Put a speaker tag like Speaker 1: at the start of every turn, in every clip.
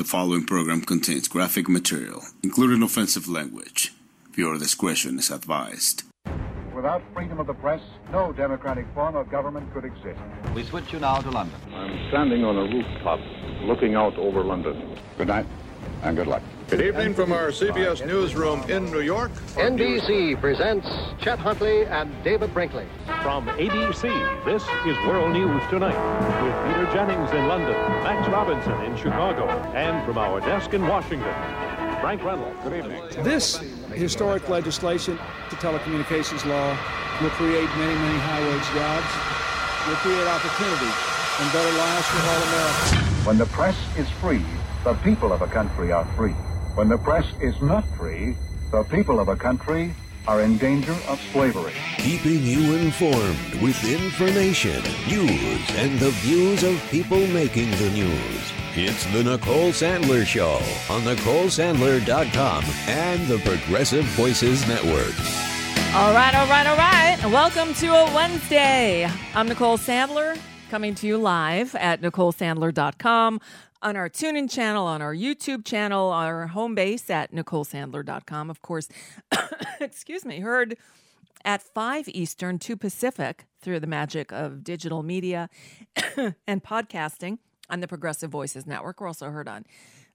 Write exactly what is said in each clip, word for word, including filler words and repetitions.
Speaker 1: following program contains graphic material, including offensive language. Viewer discretion is advised.
Speaker 2: Without freedom of the press, no democratic form of government could exist.
Speaker 3: We switch you now to London.
Speaker 4: I'm standing on a rooftop looking out over London. Good night and good luck.
Speaker 5: Good evening from our C B S newsroom in New York.
Speaker 6: N B C presents Chet Huntley and David Brinkley.
Speaker 7: From A B C, this is World News Tonight with Peter Jennings in London, Max Robinson in Chicago, and from our desk in Washington, Frank Reynolds. Good evening.
Speaker 8: This historic legislation, the telecommunications law, will create many, many high-wage jobs, will create opportunity and better lives for all Americans.
Speaker 2: When the press is free, the people of a country are free. When the press is not free, the people of a country are in danger of slavery.
Speaker 9: Keeping you informed with information, news, and the views of people making the news. It's the Nicole Sandler Show on Nicole Sandler dot com and the Progressive Voices Network.
Speaker 10: All right, all right, all right. Welcome to a Wednesday. I'm Nicole Sandler, coming to you live at Nicole Sandler dot com, on our TuneIn channel, on our YouTube channel, our home base at Nicole Sandler dot com. Of course, excuse me, heard at five Eastern, two Pacific, through the magic of digital media and podcasting on the Progressive Voices Network. We're also heard on,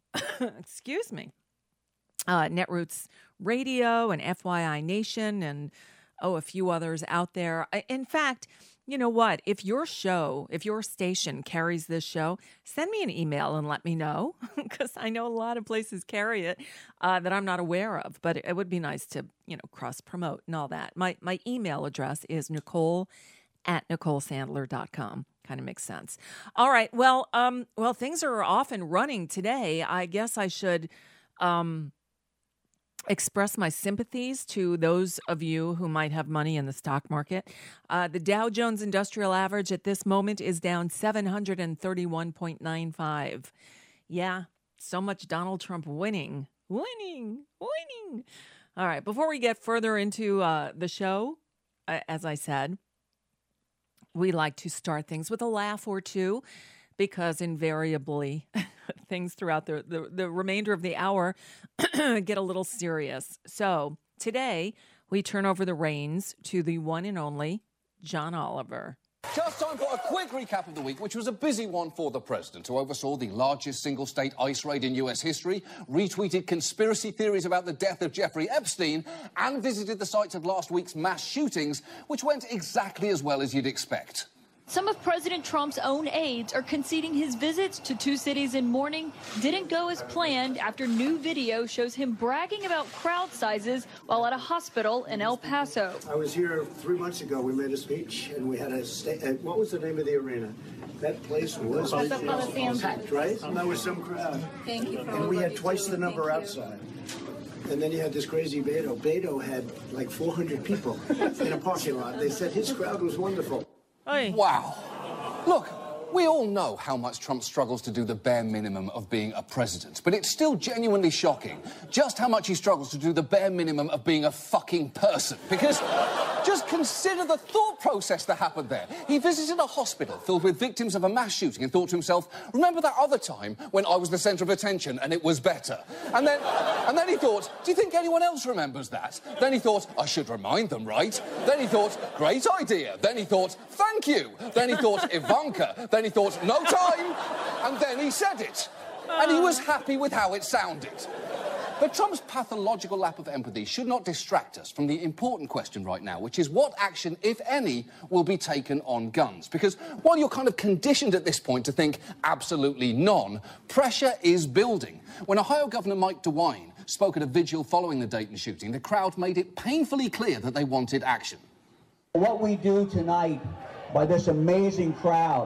Speaker 10: excuse me, uh, Netroots Radio and F Y I Nation and, oh, a few others out there. In fact, you know what? If your show, if your station carries this show, send me an email and let me know, because I know a lot of places carry it uh, that I'm not aware of. But it would be nice to, you know, cross-promote and all that. My my email address is Nicole at Nicole Sandler dot com. Kind of makes sense. All right. Well, um, well, things are off and running today. I guess I should um, express my sympathies to those of you who might have money in the stock market. Uh, the Dow Jones Industrial Average at this moment is down seven hundred thirty-one point nine five. Yeah, so much Donald Trump winning, winning, winning. All right, before we get further into uh, the show, uh, as I said, we like to start things with a laugh or two, because invariably things throughout the, the, the remainder of the hour get a little serious. So today we turn over the reins to the one and only John Oliver.
Speaker 11: Just time for a quick recap of the week, which was a busy one for the president, who oversaw the largest single-state ICE raid in U S history, retweeted conspiracy theories about the death of Jeffrey Epstein, and visited the sites of last week's mass shootings, which went exactly as well as you'd expect.
Speaker 12: Some of President Trump's own aides are conceding his visits to two cities in mourning didn't go as planned after new video shows him bragging about crowd sizes while at a hospital in El Paso.
Speaker 13: I was here three months ago. We made a speech, and we had a sta- uh, what was the name of the arena? That place was packed, right? And there was some crowd.
Speaker 12: Thank you. For
Speaker 13: and we had twice the number outside. And then you had this crazy Beto. Beto had like four hundred people in a parking lot. They said his crowd was wonderful.
Speaker 10: Oy.
Speaker 11: Wow. Look, we all know how much Trump struggles to do the bare minimum of being a president, but it's still genuinely shocking just how much he struggles to do the bare minimum of being a fucking person. Because just consider the thought process that happened there. He visited a hospital filled with victims of a mass shooting and thought to himself, remember that other time when I was the centre of attention and it was better? And then, and then he thought, do you think anyone else remembers that? Then he thought, I should remind them, right? Then he thought, great idea. Then he thought, thank you. Then he thought, Ivanka. Then he thought, no time. And then he said it. And he was happy with how it sounded. But Trump's pathological lack of empathy should not distract us from the important question right now, which is what action, if any, will be taken on guns? Because while you're kind of conditioned at this point to think absolutely none, pressure is building. When Ohio Governor Mike DeWine spoke at a vigil following the Dayton shooting, the crowd made it painfully clear that they wanted action.
Speaker 14: What we do tonight by this amazing crowd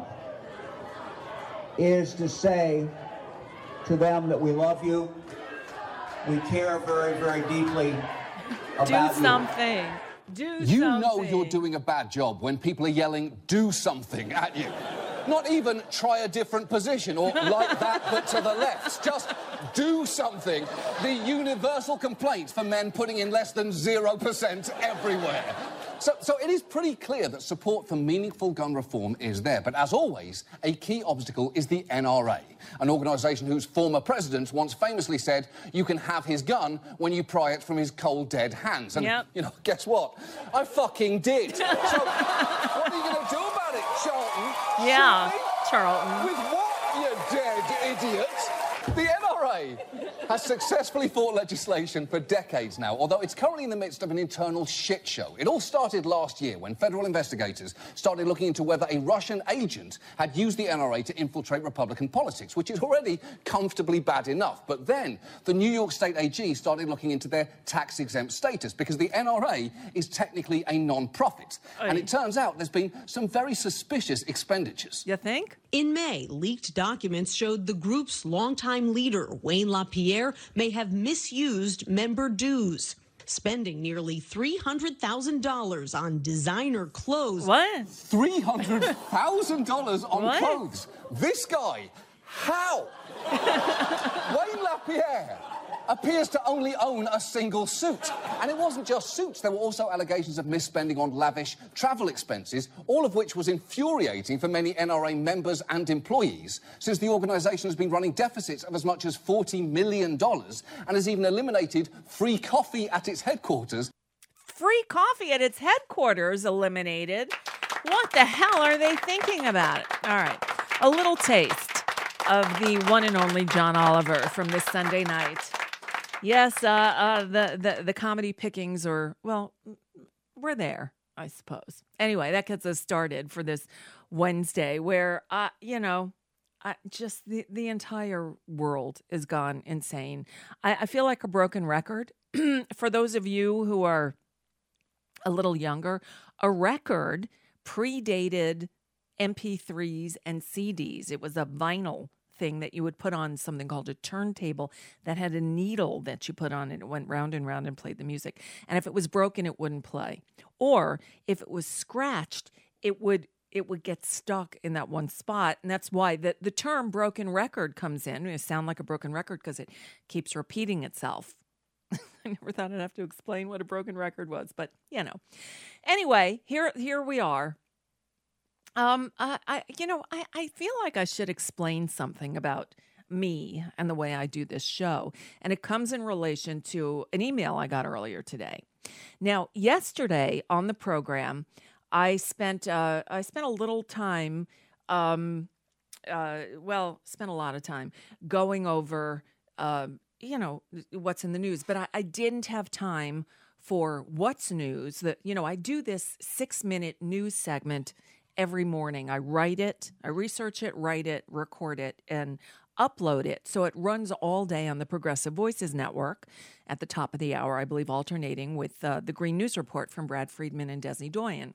Speaker 14: is to say to them that we love you. We care very, very deeply about
Speaker 10: Do something. You. Do
Speaker 11: you
Speaker 10: something.
Speaker 11: You know you're doing a bad job when people are yelling, do something at you. Not even try a different position or like that but to the left. Just do something. The universal complaint for men putting in less than zero percent everywhere. So, so it is pretty clear that support for meaningful gun reform is there. But as always, a key obstacle is the N R A, an organisation whose former president once famously said, you can have his gun when you pry it from his cold, dead hands. And,
Speaker 10: yep.
Speaker 11: you know, guess what? I fucking did. So what are you going to do about it, Charlton?
Speaker 10: Yeah,
Speaker 11: Surely?
Speaker 10: Charlton.
Speaker 11: With what, you dead idiot? The N R A has successfully fought legislation for decades now, although it's currently in the midst of an internal shit show. It all started last year when federal investigators started looking into whether a Russian agent had used the N R A to infiltrate Republican politics, which is already comfortably bad enough. But then the New York State A G started looking into their tax-exempt status because the N R A is technically a non-profit.
Speaker 10: Aye.
Speaker 11: And it turns out there's been some very suspicious expenditures.
Speaker 10: You think?
Speaker 3: In May, leaked documents showed the group's longtime leader, Wayne LaPierre, may have misused member dues, spending nearly three hundred thousand dollars on designer clothes.
Speaker 10: What?
Speaker 11: three hundred thousand dollars on
Speaker 10: What?
Speaker 11: clothes? This guy, how? Wayne LaPierre appears to only own a single suit. And it wasn't just suits, there were also allegations of misspending on lavish travel expenses, all of which was infuriating for many N R A members and employees, since the organisation has been running deficits of as much as forty million dollars and has even eliminated free coffee at its headquarters.
Speaker 10: Free coffee at its headquarters eliminated? What the hell are they thinking about it? All right, a little taste of the one and only John Oliver from this Sunday night. Yes, uh, uh, the, the, the comedy pickings are, well, we're there, I suppose. Anyway, that gets us started for this Wednesday where, uh, you know, I, just the, the entire world is gone insane. I, I feel like a broken record. For those of you who are a little younger, a record predated M P threes and C Ds. It was a vinyl thing that you would put on something called a turntable that had a needle that you put on and it went round and round and played the music. And if it was broken, it wouldn't play. Or if it was scratched, it would it would get stuck in that one spot. And that's why the, the term broken record comes in. It sounds like a broken record because it keeps repeating itself. I never thought I'd have to explain what a broken record was, but you know. Anyway, here here we are. Um, I, I, you know, I, I feel like I should explain something about me and the way I do this show. And it comes in relation to an email I got earlier today. Now, yesterday on the program, I spent, uh, I spent a little time, um, uh, well, spent a lot of time going over, uh, you know, what's in the news, but I, I didn't have time for what's news. That, you know, I do this six minute news segment every morning. I write it, I research it, write it, record it, and upload it. So it runs all day on the Progressive Voices Network at the top of the hour, I believe, alternating with uh, the Green News Report from Brad Friedman and Desi Doyen.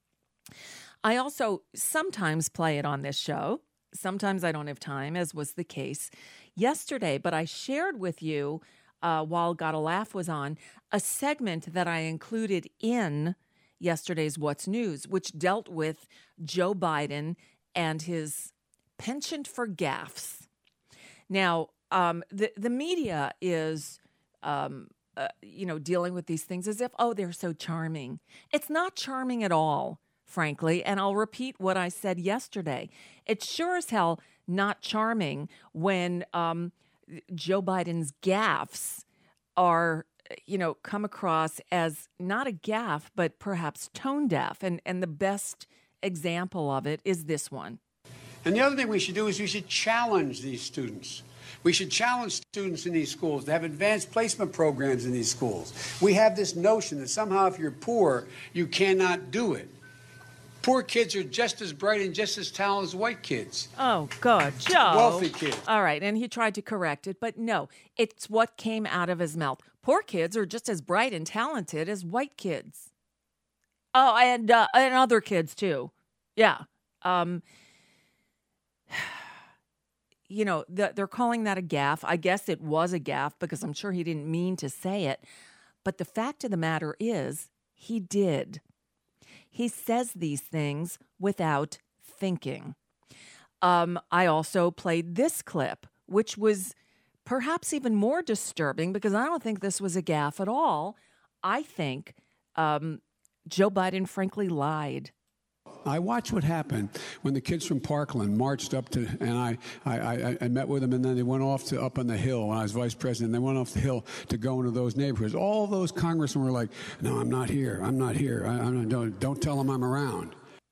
Speaker 10: I also sometimes play it on this show. Sometimes I don't have time, as was the case yesterday. But I shared with you, uh, while Gotta Laugh was on, a segment that I included in yesterday's What's News, which dealt with Joe Biden and his penchant for gaffes. Now, um, the, the media is, um, uh, you know, dealing with these things as if, oh, they're so charming. It's not charming at all, frankly, and I'll repeat what I said yesterday. It's sure as hell not charming when um, Joe Biden's gaffes are, you know, come across as not a gaffe, but perhaps tone deaf. And, and the best example of it is this one.
Speaker 15: And the other thing we should do is we should challenge these students. We should challenge students in these schools to have advanced placement programs in these schools. We have this notion that somehow if you're poor, you cannot do it. Poor kids are just as bright and just as talented as white kids.
Speaker 10: Oh, God, Joe.
Speaker 15: Wealthy kids.
Speaker 10: All right, and he tried to correct it, but no, it's what came out of his mouth. Poor kids are just as bright and talented as white kids. Oh, and uh, and other kids, too. Yeah. Um, you know, the, they're calling that a gaffe. I guess it was a gaffe because I'm sure he didn't mean to say it. But the fact of the matter is, he did. He says these things without thinking. Um, I also played this clip, which was perhaps even more disturbing because I don't think this was a gaffe at all. I think um, Joe Biden frankly lied.
Speaker 15: I watched what happened when the kids from Parkland marched up to, and I, I, I, I met with them, and then they went off to up on the Hill when I was vice president. They went off the Hill to go into those neighborhoods. All those congressmen were like, "No, I'm not here. I'm not here. I, I'm, don't don't tell them I'm around."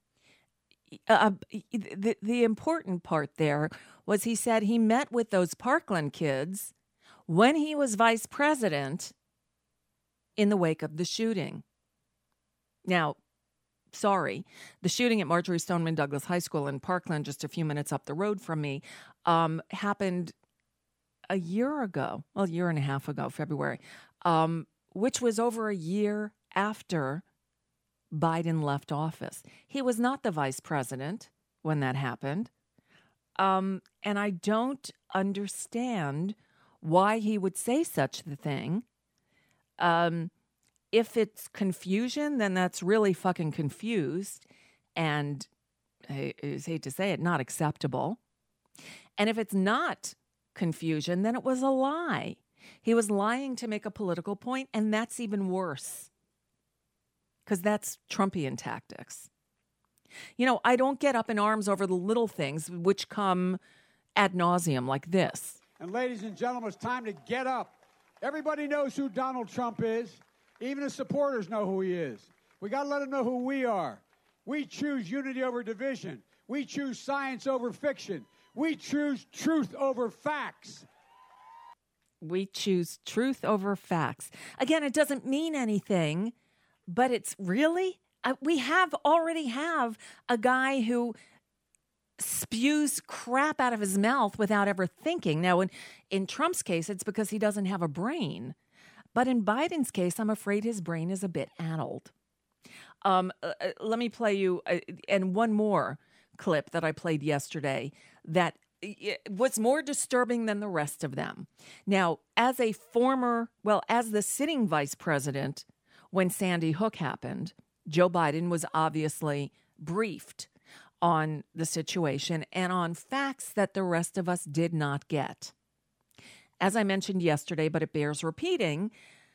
Speaker 10: Uh, the the important part there was he said he met with those Parkland kids when he was vice president in the wake of the shooting. Now, sorry, the shooting at Marjorie Stoneman Douglas High School in Parkland, just a few minutes up the road from me, um, happened a year ago, well, a year and a half ago, February, um, which was over a year after Biden left office. He was not the vice president when that happened. Um, and I don't understand why he would say such a thing. Um, if it's confusion, then that's really fucking confused. And I, I hate to say it, not acceptable. And if it's not confusion, then it was a lie. He was lying to make a political point, and that's even worse. Because that's Trumpian tactics. You know, I don't get up in arms over the little things which come ad nauseum like this.
Speaker 8: And ladies and gentlemen, it's time to get up. Everybody knows who Donald Trump is. Even his supporters know who he is. We got to let them know who we are. We choose unity over division. We choose science over fiction. We choose truth over facts.
Speaker 10: We choose truth over facts. Again, it doesn't mean anything. But it's really, uh, we have already have a guy who spews crap out of his mouth without ever thinking. Now, in, in Trump's case, it's because he doesn't have a brain. But in Biden's case, I'm afraid his brain is a bit addled. Um, uh, let me play you, uh, and one more clip that I played yesterday that was more disturbing than the rest of them. Now, as a former, well, as the sitting vice president, when Sandy Hook happened, Joe Biden was obviously briefed on the situation and on facts that the rest of us did not get. As I mentioned yesterday, but it bears repeating,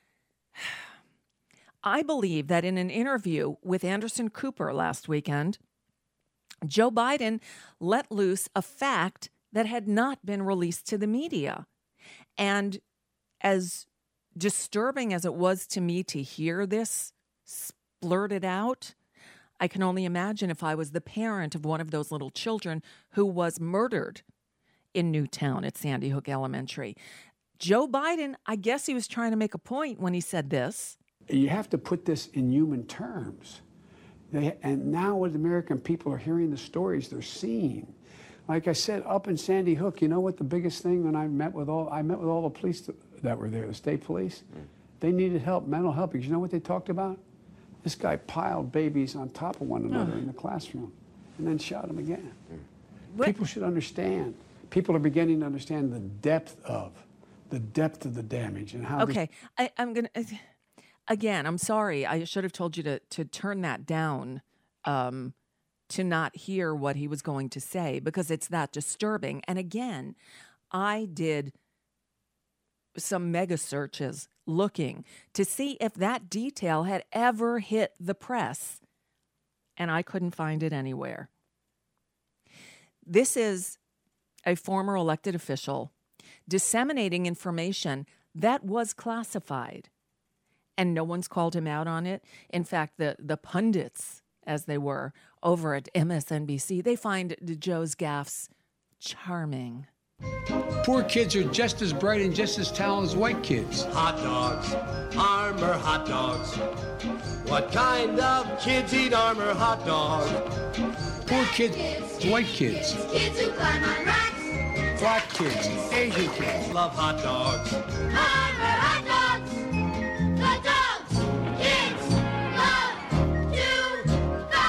Speaker 10: I believe that in an interview with Anderson Cooper last weekend, Joe Biden let loose a fact that had not been released to the media. And as disturbing as it was to me to hear this splurted out, I can only imagine if I was the parent of one of those little children who was murdered in Newtown at Sandy Hook Elementary. Joe Biden, I guess he was trying to make a point when he said this.
Speaker 15: You have to put this in human terms. They, and now when the American people are hearing the stories they're seeing, like I said, up in Sandy Hook, you know what the biggest thing when I met with all, I met with all the police that were there, the state police, mm. they needed help, mental help, because you know what they talked about? This guy piled babies on top of one another oh. in the classroom and then shot them again. Mm. People should understand. People are beginning to understand the depth of, the depth of the damage and how.
Speaker 10: Okay, I, I'm going to, again, I'm sorry. I should have told you to, to turn that down, um, to not hear what he was going to say, because it's that disturbing. And again, I did some mega searches looking to see if that detail had ever hit the press, and I couldn't find it anywhere. This is a former elected official disseminating information that was classified, and no one's called him out on it. In fact, the, the pundits, as they were, over at M S N B C, they find Joe's gaffes charming.
Speaker 15: Poor kids are just as bright and just as talented as white kids.
Speaker 16: Hot dogs, Armour hot dogs. What kind of kids eat Armour hot dog?
Speaker 15: Poor kids, kids white kids.
Speaker 16: Kids, kids who climb on racks.
Speaker 15: Black kids, Asian kids.
Speaker 16: Love hot dogs. Armour hot dogs. The dogs kids love to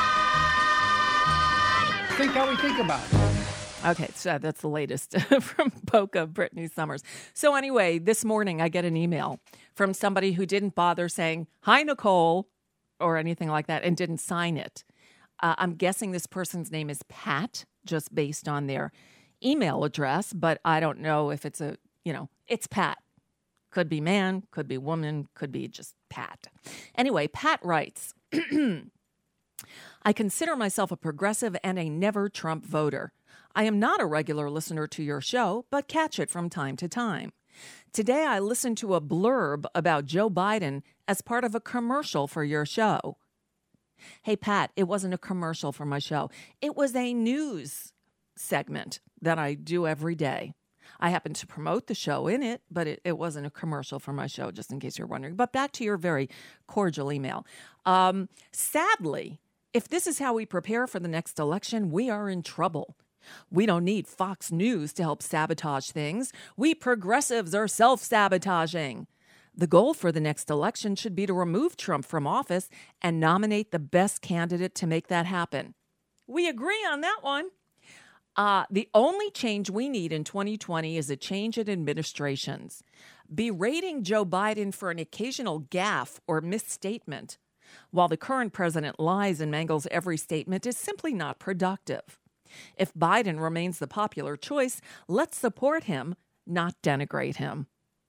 Speaker 16: buy.
Speaker 15: Think how we think about it.
Speaker 10: Okay, so that's the latest from Boca Brittany Summers. So anyway, this morning I get an email from somebody who didn't bother saying, "Hi, Nicole," or anything like that, and didn't sign it. Uh, I'm guessing this person's name is Pat, just based on their email address, but I don't know if it's a, you know, it's Pat. Could be man, could be woman, could be just Pat. Anyway, Pat writes, I consider myself a progressive and a never-Trump voter. I am not a regular listener to your show, but catch it from time to time. Today, I listened to a blurb about Joe Biden as part of a commercial for your show. Hey, Pat, it wasn't a commercial for my show. It was a news segment that I do every day. I happen to promote the show in it, but it, it wasn't a commercial for my show, just in case you're wondering. But back to your very cordial email. Um, sadly, if this is how we prepare for the next election, we are in trouble. We don't need Fox News to help sabotage things. We progressives are self-sabotaging. The goal for the next election should be to remove Trump from office and nominate the best candidate to make that happen. We agree on that one. Uh, the only change we need in twenty twenty is a change in administrations. Berating Joe Biden for an occasional gaffe or misstatement, while the current president lies and mangles every statement, is simply not productive. If Biden remains the popular choice, let's support him, not denigrate him.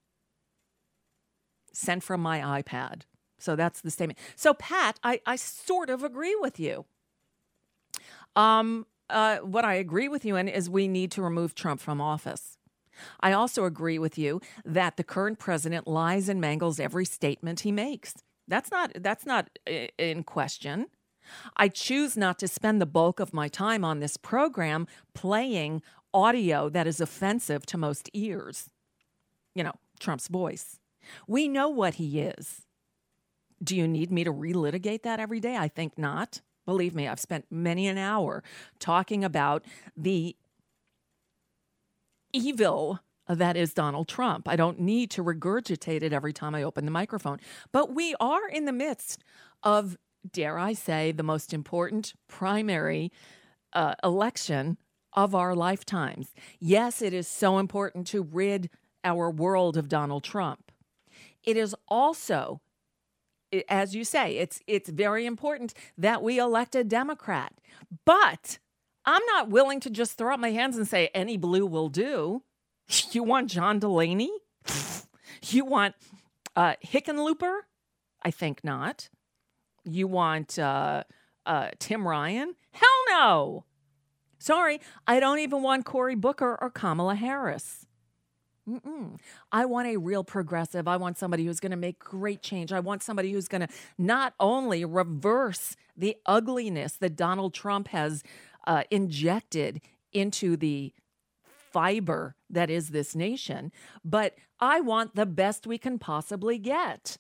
Speaker 10: Sent from my iPad. So that's the statement. So, Pat, I, I sort of agree with you. Um, uh, what I agree with you in is we need to remove Trump from office. I also agree with you that the current president lies and mangles every statement he makes. That's not that's not in question. I choose not to spend the bulk of my time on this program playing audio that is offensive to most ears. You know, Trump's voice. We know what he is. Do you need me to relitigate that every day? I think not. Believe me, I've spent many an hour talking about the evil that is Donald Trump. I don't need to regurgitate it every time I open the microphone. But we are in the midst of, dare I say, the most important primary uh, election of our lifetimes. Yes, it is so important to rid our world of Donald Trump. It is also, as you say, it's it's very important that we elect a Democrat. But I'm not willing to just throw up my hands and say any blue will do. You want John Delaney? You want uh, Hickenlooper? I think not. You want uh, uh, Tim Ryan? Hell no. Sorry, I don't even want Cory Booker or Kamala Harris. Mm-mm. I want a real progressive. I want somebody who's going to make great change. I want somebody who's going to not only reverse the ugliness that Donald Trump has uh, injected into the fiber that is this nation, but I want the best we can possibly get.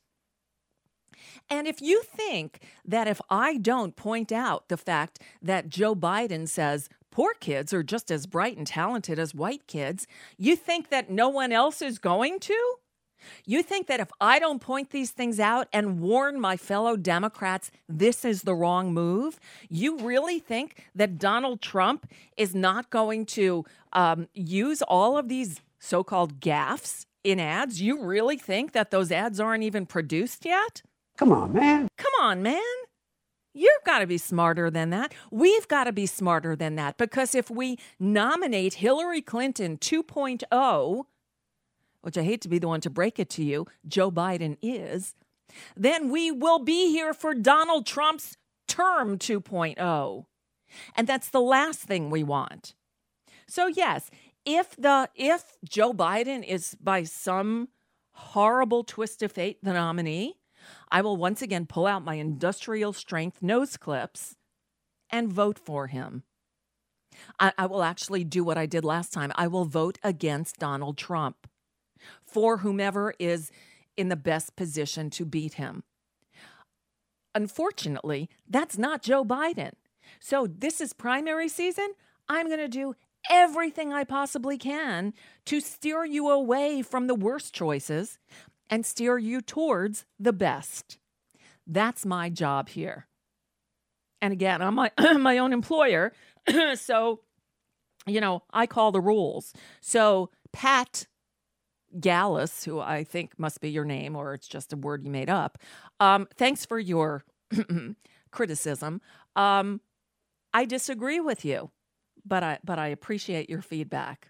Speaker 10: And if you think that if I don't point out the fact that Joe Biden says poor kids are just as bright and talented as white kids, you think that no one else is going to? You think that if I don't point these things out and warn my fellow Democrats this is the wrong move, you really think that Donald Trump is not going to um, use all of these so-called gaffes in ads? You really think that those ads aren't even produced yet?
Speaker 15: Come on, man.
Speaker 10: Come on, man. You've got to be smarter than that. We've got to be smarter than that, because if we nominate Hillary Clinton two point oh, which I hate to be the one to break it to you, Joe Biden is, then we will be here for Donald Trump's term two point oh. And that's the last thing we want. So yes, if the if Joe Biden is by some horrible twist of fate the nominee, I will once again pull out my industrial strength nose clips and vote for him. I, I will actually do what I did last time. I will vote against Donald Trump for whomever is in the best position to beat him. Unfortunately, that's not Joe Biden. So this is primary season. I'm going to do everything I possibly can to steer you away from the worst choices and steer you towards the best. That's my job here. And again, I'm my, my own employer, so, you know, I call the rules. So Pat Gallus, who I think must be your name, or it's just a word you made up, um, thanks for your criticism. Um, I disagree with you, but I but I appreciate your feedback.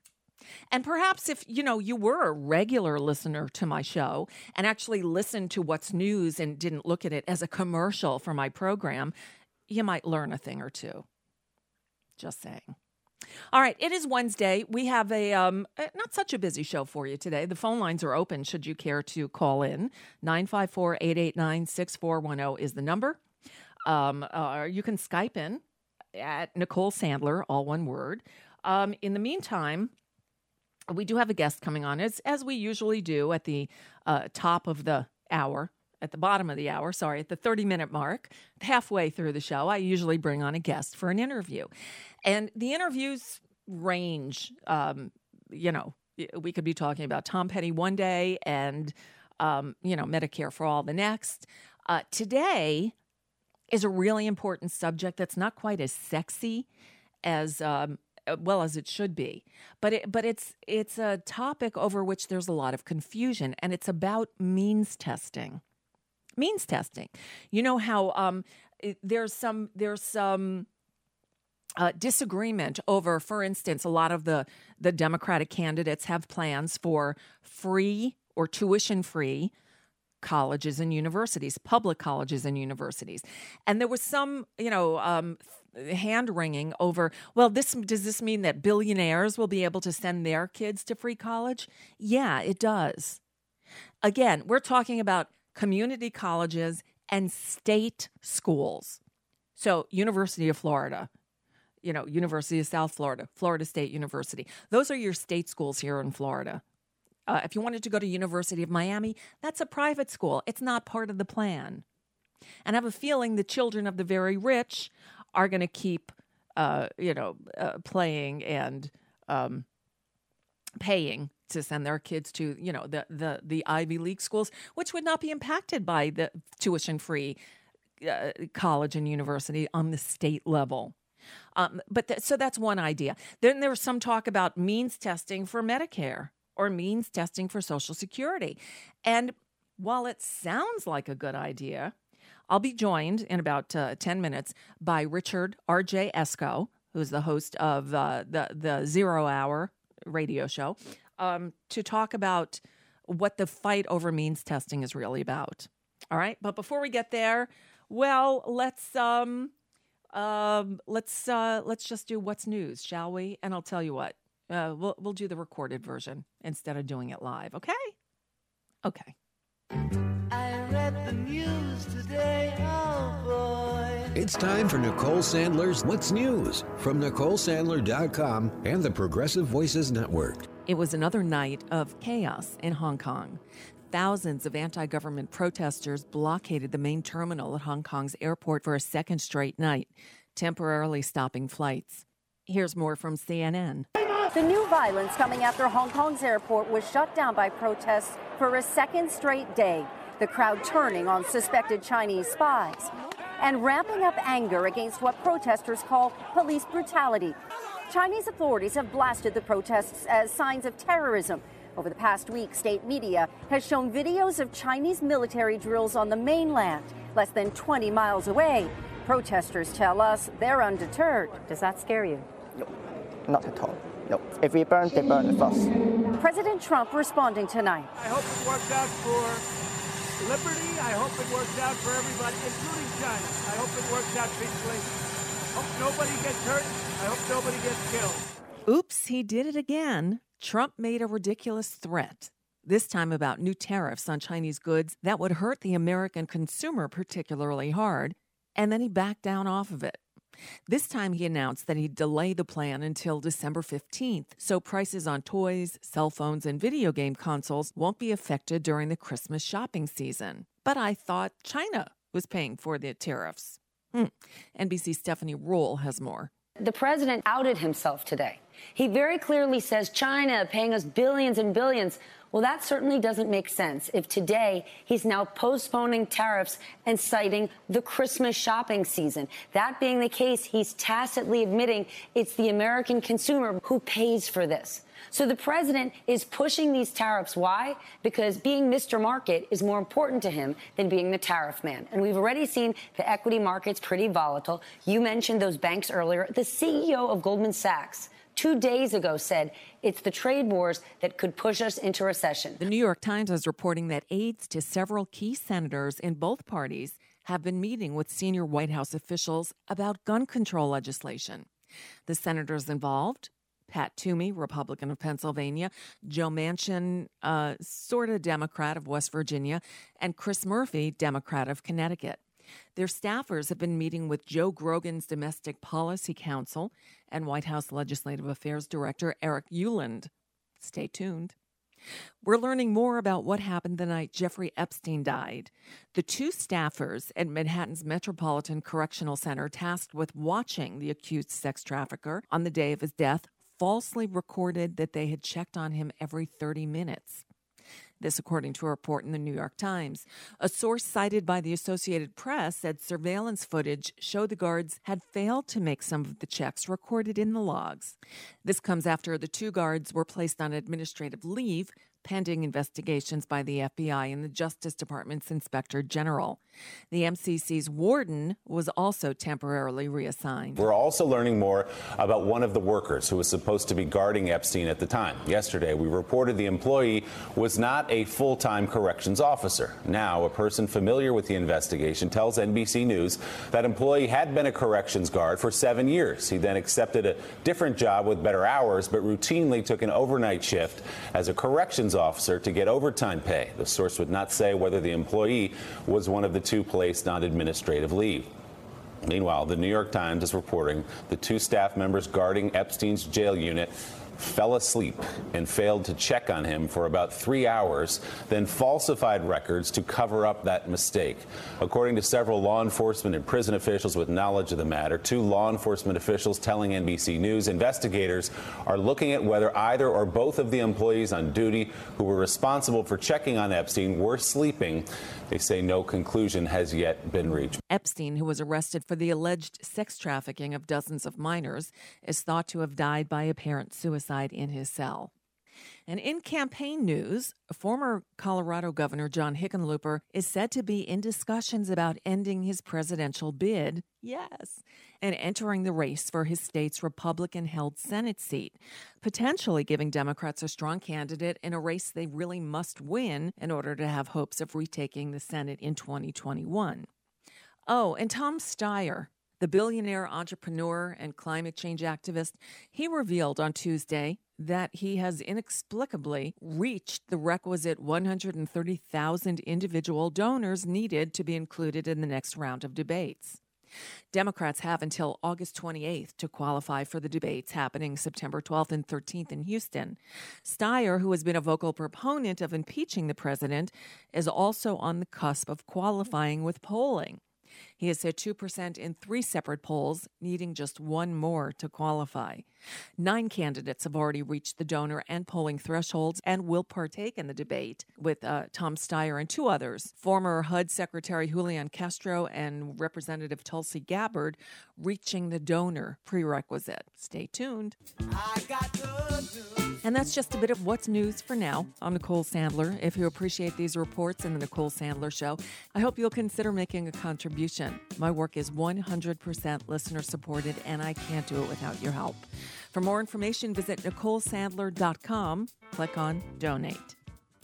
Speaker 10: And perhaps if, you know, you were a regular listener to my show and actually listened to What's News and didn't look at it as a commercial for my program, you might learn a thing or two. Just saying. All right, it is Wednesday. We have a um, not such a busy show for you today. The phone lines are open should you care to call in. nine five four, eight eight nine, six four one zero is the number. Um, uh, you can Skype in at Nicole Sandler, all one word. Um, in the meantime, we do have a guest coming on, as, as we usually do at the uh, top of the hour, at the bottom of the hour, sorry, at the thirty-minute mark, halfway through the show, I usually bring on a guest for an interview. And the interviews range, um, you know, we could be talking about Tom Petty one day and, um, you know, Medicare for All the next. Uh, today is a really important subject that's not quite as sexy as um well as it should be, but it, but it's it's a topic over which there's a lot of confusion, and it's about means testing. Means testing. You know how um, it, there's some there's some uh, disagreement over, for instance, a lot of the the Democratic candidates have plans for free or tuition-free colleges and universities, public colleges and universities, and there was some, you know. Um, hand-wringing over, well, this does this mean that billionaires will be able to send their kids to free college? Yeah, it does. Again, we're talking about community colleges and state schools. So University of Florida, you know, University of South Florida, Florida State University. Those are your state schools here in Florida. Uh, if you wanted to go to University of Miami, that's a private school. It's not part of the plan. And I have a feeling the children of the very rich are going to keep, uh, you know, uh, playing and um, paying to send their kids to, you know, the, the, the Ivy League schools, which would not be impacted by the tuition-free uh, college and university on the state level. Um, but th- so that's one idea. Then there was some talk about means testing for Medicare or means testing for Social Security. And while it sounds like a good idea, I'll be joined in about uh, ten minutes by Richard R J Esco, who's the host of uh, the, the Zero Hour radio show, um, to talk about what the fight over means testing is really about. All right. But before we get there, well, let's um, um, let's uh, let's just do what's news, shall we? And I'll tell you what, uh, we'll we'll do the recorded version instead of doing it live. Okay. Okay.
Speaker 17: I read the news today, oh boy.
Speaker 9: It's time for Nicole Sandler's What's News from Nicole Sandler dot com and the Progressive Voices Network.
Speaker 10: It was another night of chaos in Hong Kong. Thousands of anti-government protesters blockaded the main terminal at Hong Kong's airport for a second straight night, temporarily stopping flights. Here's more from C N N.
Speaker 18: The new violence coming after Hong Kong's airport was shut down by protests for a second straight day. The crowd turning on suspected Chinese spies and ramping up anger against what protesters call police brutality. Chinese authorities have blasted the protests as signs of terrorism. Over the past week, state media has shown videos of Chinese military drills on the mainland, less than twenty miles away. Protesters tell us they're undeterred. Does that scare you?
Speaker 19: No, not at all. No. If we burn, they burn with us.
Speaker 18: President Trump responding tonight.
Speaker 20: I hope it works out for liberty. I hope it works out for everybody, including China. I hope it works out peacefully. Hope nobody gets hurt. I hope nobody gets killed.
Speaker 10: Oops, he did it again. Trump made a ridiculous threat, this time about new tariffs on Chinese goods that would hurt the American consumer particularly hard, and then he backed down off of it. This time he announced that he'd delay the plan until December fifteenth, so prices on toys, cell phones, and video game consoles won't be affected during the Christmas shopping season. But I thought China was paying for the tariffs. Hmm. N B C's Stephanie Ruhle has more.
Speaker 21: The president outed himself today. He very clearly says China paying us billions and billions. Well, that certainly doesn't make sense if today he's now postponing tariffs and citing the Christmas shopping season. That being the case, he's tacitly admitting it's the American consumer who pays for this. So the president is pushing these tariffs. Why? Because being Mister Market is more important to him than being the tariff man. And we've already seen the equity markets pretty volatile. You mentioned those banks earlier. The C E O of Goldman Sachs two days ago said it's the trade wars that could push us into recession.
Speaker 10: The New York Times is reporting that aides to several key senators in both parties have been meeting with senior White House officials about gun control legislation. The senators involved: Pat Toomey, Republican of Pennsylvania; Joe Manchin, uh, sort of Democrat of West Virginia; and Chris Murphy, Democrat of Connecticut. Their staffers have been meeting with Joe Grogan's Domestic Policy Counsel and White House Legislative Affairs Director Eric Ueland. Stay tuned. We're learning more about what happened the night Jeffrey Epstein died. The two staffers at Manhattan's Metropolitan Correctional Center tasked with watching the accused sex trafficker on the day of his death falsely recorded that they had checked on him every thirty minutes. This, according to a report in the New York Times. A source cited by the Associated Press said surveillance footage showed the guards had failed to make some of the checks recorded in the logs. This comes after the two guards were placed on administrative leave pending investigations by the F B I and the Justice Department's Inspector General. The M C C's warden was also temporarily reassigned.
Speaker 1: We're also learning more about one of the workers who was supposed to be guarding Epstein at the time. Yesterday, we reported the employee was not a full-time corrections officer. Now, a person familiar with the investigation tells N B C News that employee had been a corrections guard for seven years. He then accepted a different job with better hours, but routinely took an overnight shift as a corrections officer to get overtime pay. The source would not say whether the employee was one of the two placed on administrative leave. Meanwhile, the New York Times is reporting the two staff members guarding Epstein's jail unit fell asleep and failed to check on him for about three hours, then falsified records to cover up that mistake. According to several law enforcement and prison officials with knowledge of the matter, two law enforcement officials telling N B C News investigators are looking at whether either or both of the employees on duty who were responsible for checking on Epstein were sleeping. They say no conclusion has yet been reached.
Speaker 10: Epstein, who was arrested for the alleged sex trafficking of dozens of minors, is thought to have died by apparent suicide in his cell. And in campaign news, former Colorado Governor John Hickenlooper is said to be in discussions about ending his presidential bid, yes, and entering the race for his state's Republican-held Senate seat, potentially giving Democrats a strong candidate in a race they really must win in order to have hopes of retaking the Senate in twenty twenty-one. Oh, and Tom Steyer, the billionaire entrepreneur and climate change activist, he revealed on Tuesday that he has inexplicably reached the requisite one hundred thirty thousand individual donors needed to be included in the next round of debates. Democrats have until August twenty-eighth to qualify for the debates happening September twelfth and thirteenth in Houston. Steyer, who has been a vocal proponent of impeaching the president, is also on the cusp of qualifying with polling. He has hit two percent in three separate polls, needing just one more to qualify. Nine candidates have already reached the donor and polling thresholds and will partake in the debate, with uh, Tom Steyer and two others, former H U D Secretary Julian Castro and Representative Tulsi Gabbard, reaching the donor prerequisite. Stay tuned.
Speaker 17: I got good news.
Speaker 10: And that's just a bit of what's news for now. I'm Nicole Sandler. If you appreciate these reports in the Nicole Sandler Show, I hope you'll consider making a contribution. My work is one hundred percent listener supported, and I can't do it without your help. For more information, visit Nicole Sandler dot com. Click on Donate.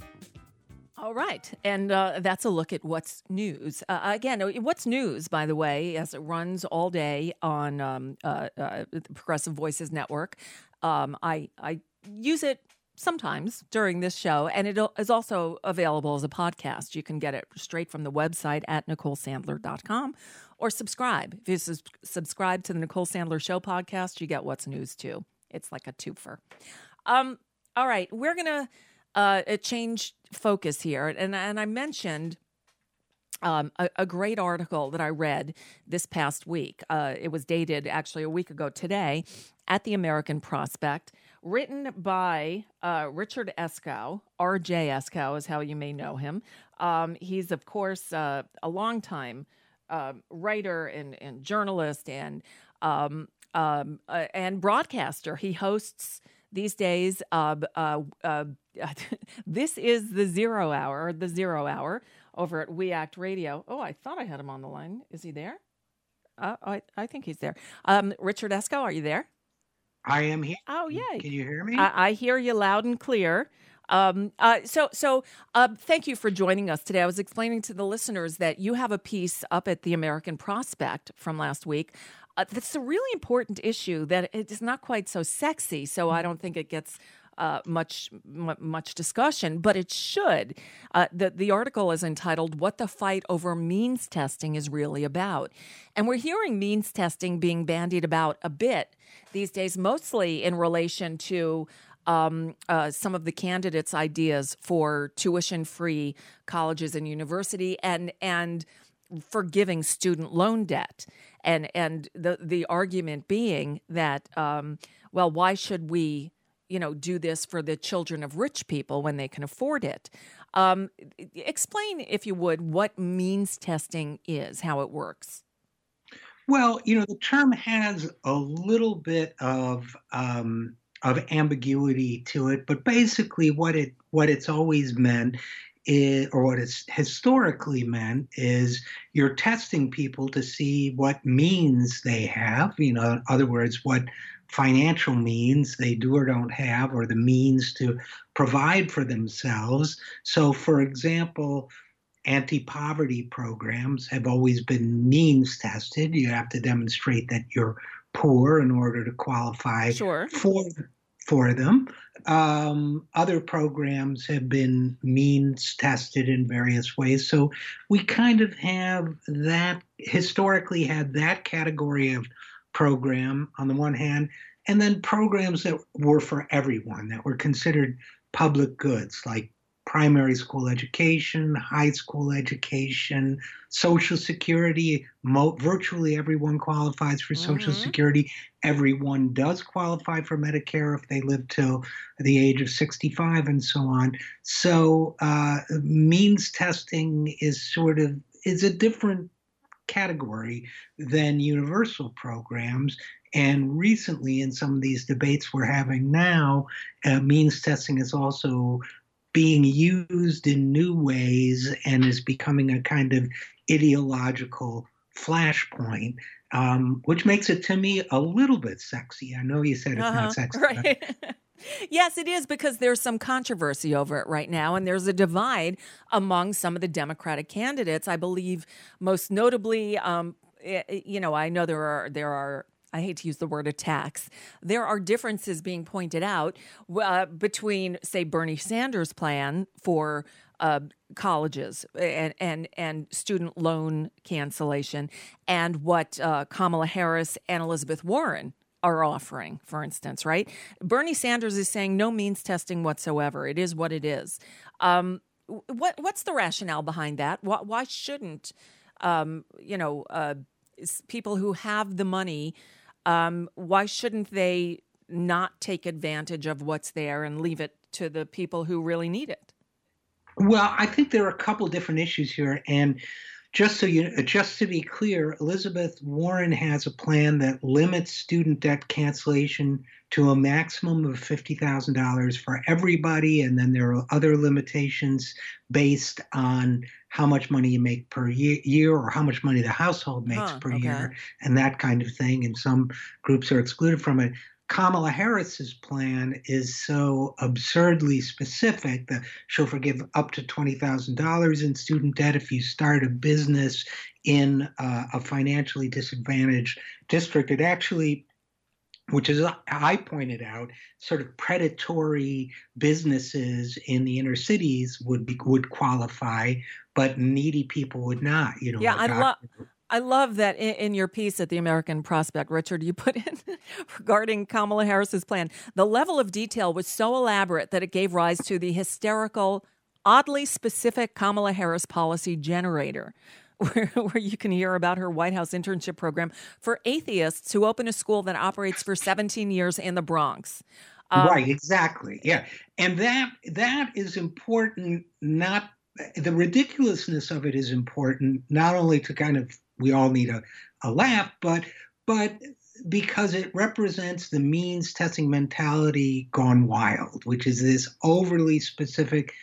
Speaker 10: All right, and uh, that's a look at what's news. Uh, again, what's news, by the way, as it runs all day on um, uh, uh, the Progressive Voices Network. Um, I, I use it sometimes during this show, and it is also available as a podcast. You can get it straight from the website at Nicole Sandler dot com or subscribe. If you sus- subscribe to the Nicole Sandler Show podcast, you get what's news too. It's like a twofer. Um, all right, we're going to uh, change focus here. And, and I mentioned um, a, a great article that I read this past week. Uh, it was dated actually a week ago today at the American Prospect, written by uh, Richard Eskow. R J Eskow is how you may know him. Um, he's, of course, uh, a longtime uh, writer and, and journalist and um, um, uh, and broadcaster. He hosts these days, uh, uh, uh, this is the Zero Hour, the Zero Hour, over at We Act Radio. Oh, I thought I had him on the line. Is he there? Uh, I, I think he's there. Um, Richard Eskow, are you there?
Speaker 4: I am here.
Speaker 10: Oh, yay.
Speaker 4: Can you hear me?
Speaker 10: I, I hear you loud and clear. Um, uh, so, so uh, thank you for joining us today. I was explaining to the listeners that you have a piece up at the American Prospect from last week. Uh, that's a really important issue that it's not quite so sexy, so I don't think it gets uh, much m- much discussion, but it should. Uh, the, the article is entitled, "What the Fight Over Means Testing is Really About." And we're hearing means testing being bandied about a bit these days, mostly in relation to Um, uh, some of the candidates' ideas for tuition-free colleges and university, and and forgiving student loan debt, and and the the argument being that um, well, why should we, you know, do this for the children of rich people when they can afford it? Um, explain, if you would, what means testing is, how it works.
Speaker 4: Well, you know, the term has a little bit of um, of ambiguity to it, but basically what it what it's always meant is, or what it's historically meant, is you're testing people to see what means they have, you know, in other words, what financial means they do or don't have, or the means to provide for themselves. So, for example, anti-poverty programs have always been means tested. You have to demonstrate that you're poor in order to qualify
Speaker 10: sure.
Speaker 4: for for them. Um, other programs have been means tested in various ways. So we kind of have that, historically had that category of program on the one hand, and then programs that were for everyone, that were considered public goods, like primary school education, high school education, Social Security. Mo- virtually everyone qualifies for Social mm-hmm. Security. Everyone does qualify for Medicare if they live till the age of sixty-five and so on. So uh, means testing is sort of, is a different category than universal programs. And recently, in some of these debates we're having now, uh, means testing is also being used in new ways and is becoming a kind of ideological flashpoint, um, which makes it, to me, a little bit sexy. I know you said it's
Speaker 10: uh-huh,
Speaker 4: not sexy.
Speaker 10: Right. Yes, it is, because there's some controversy over it right now, and there's a divide among some of the Democratic candidates. I believe most notably, um, you know, I know there are there are. I hate to use the word attacks. There are differences being pointed out uh, between, say, Bernie Sanders' plan for uh, colleges and, and and student loan cancellation, and what uh, Kamala Harris and Elizabeth Warren are offering, for instance, right? Bernie Sanders is saying no means testing whatsoever. It is what it is. Um, what what's the rationale behind that? Why, why shouldn't um, you know uh, people who have the money? Um, why shouldn't they not take advantage of what's there and leave it to the people who really need it?
Speaker 4: Well, I think there are a couple different issues here, and just so you, just to be clear, Elizabeth Warren has a plan that limits student debt cancellation to a maximum of fifty thousand dollars for everybody, and then there are other limitations based on how much money you make per year, year or how much money the household makes
Speaker 10: huh,
Speaker 4: per
Speaker 10: okay.
Speaker 4: year, and that kind of thing. And some groups are excluded from it. Kamala Harris's plan is so absurdly specific that she'll forgive up to twenty thousand dollars in student debt if you start a business in uh, a financially disadvantaged district. It actually, which is, I pointed out, sort of predatory businesses in the inner cities would be, would qualify, but needy people would not. You know,
Speaker 10: yeah, I
Speaker 4: doctor-
Speaker 10: love. I love that in, in your piece at the American Prospect, Richard, you put in regarding Kamala Harris's plan, the level of detail was so elaborate that it gave rise to the hysterical, oddly specific Kamala Harris policy generator, where, where you can hear about her White House internship program for atheists who open a school that operates for seventeen years in the Bronx.
Speaker 4: Um, right, exactly. Yeah. And that that is important, not the ridiculousness of it is important, not only to kind of, we all need a, a laugh, but but because it represents the means testing mentality gone wild, which is this overly specific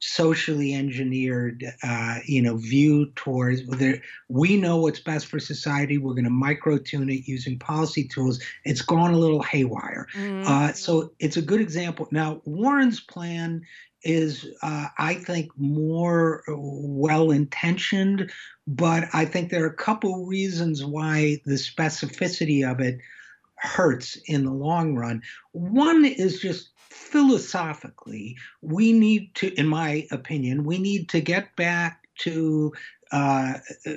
Speaker 4: socially engineered, uh, you know, view towards whether we know what's best for society. We're going to micro-tune it using policy tools. It's gone a little haywire. Mm-hmm. Uh, so it's a good example. Now, Warren's plan is, uh, I think, more well-intentioned, but I think there are a couple reasons why the specificity of it hurts in the long run. One is just philosophically, we need to, in my opinion, we need to get back to uh,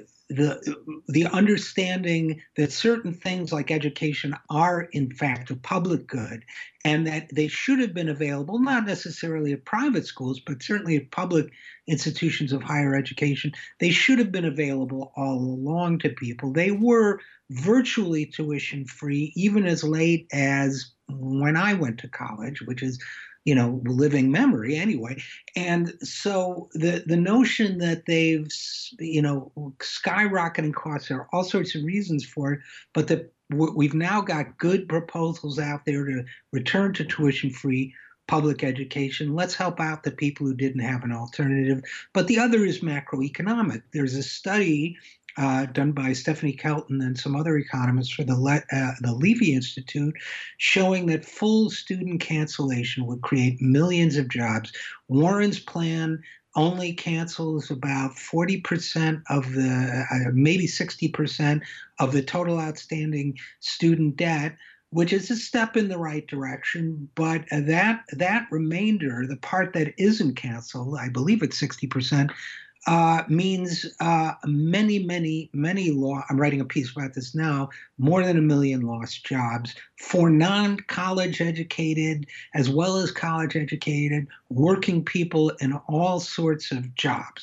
Speaker 4: the the understanding that certain things like education are in fact a public good, and that they should have been available not necessarily at private schools, but certainly at public institutions of higher education. They should have been available all along to people. They were virtually tuition free, even as late as when I went to college, which is, you know, living memory anyway. And so the the notion that they've, you know, skyrocketing costs, there are all sorts of reasons for it, but that we've now got good proposals out there to return to tuition-free public education. Let's help out the people who didn't have an alternative. But the other is macroeconomic. There's a study Uh, done by Stephanie Kelton and some other economists for the Le- uh, the Levy Institute, showing that full student cancellation would create millions of jobs. Warren's plan only cancels about forty percent of the, uh, maybe sixty percent of the total outstanding student debt, which is a step in the right direction. But uh, that that remainder, the part that isn't canceled, I believe it's sixty percent, Uh, means uh, many, many, many law. I'm writing a piece about this now. More than a million lost jobs for non-college educated, as well as college educated, working people in all sorts of jobs.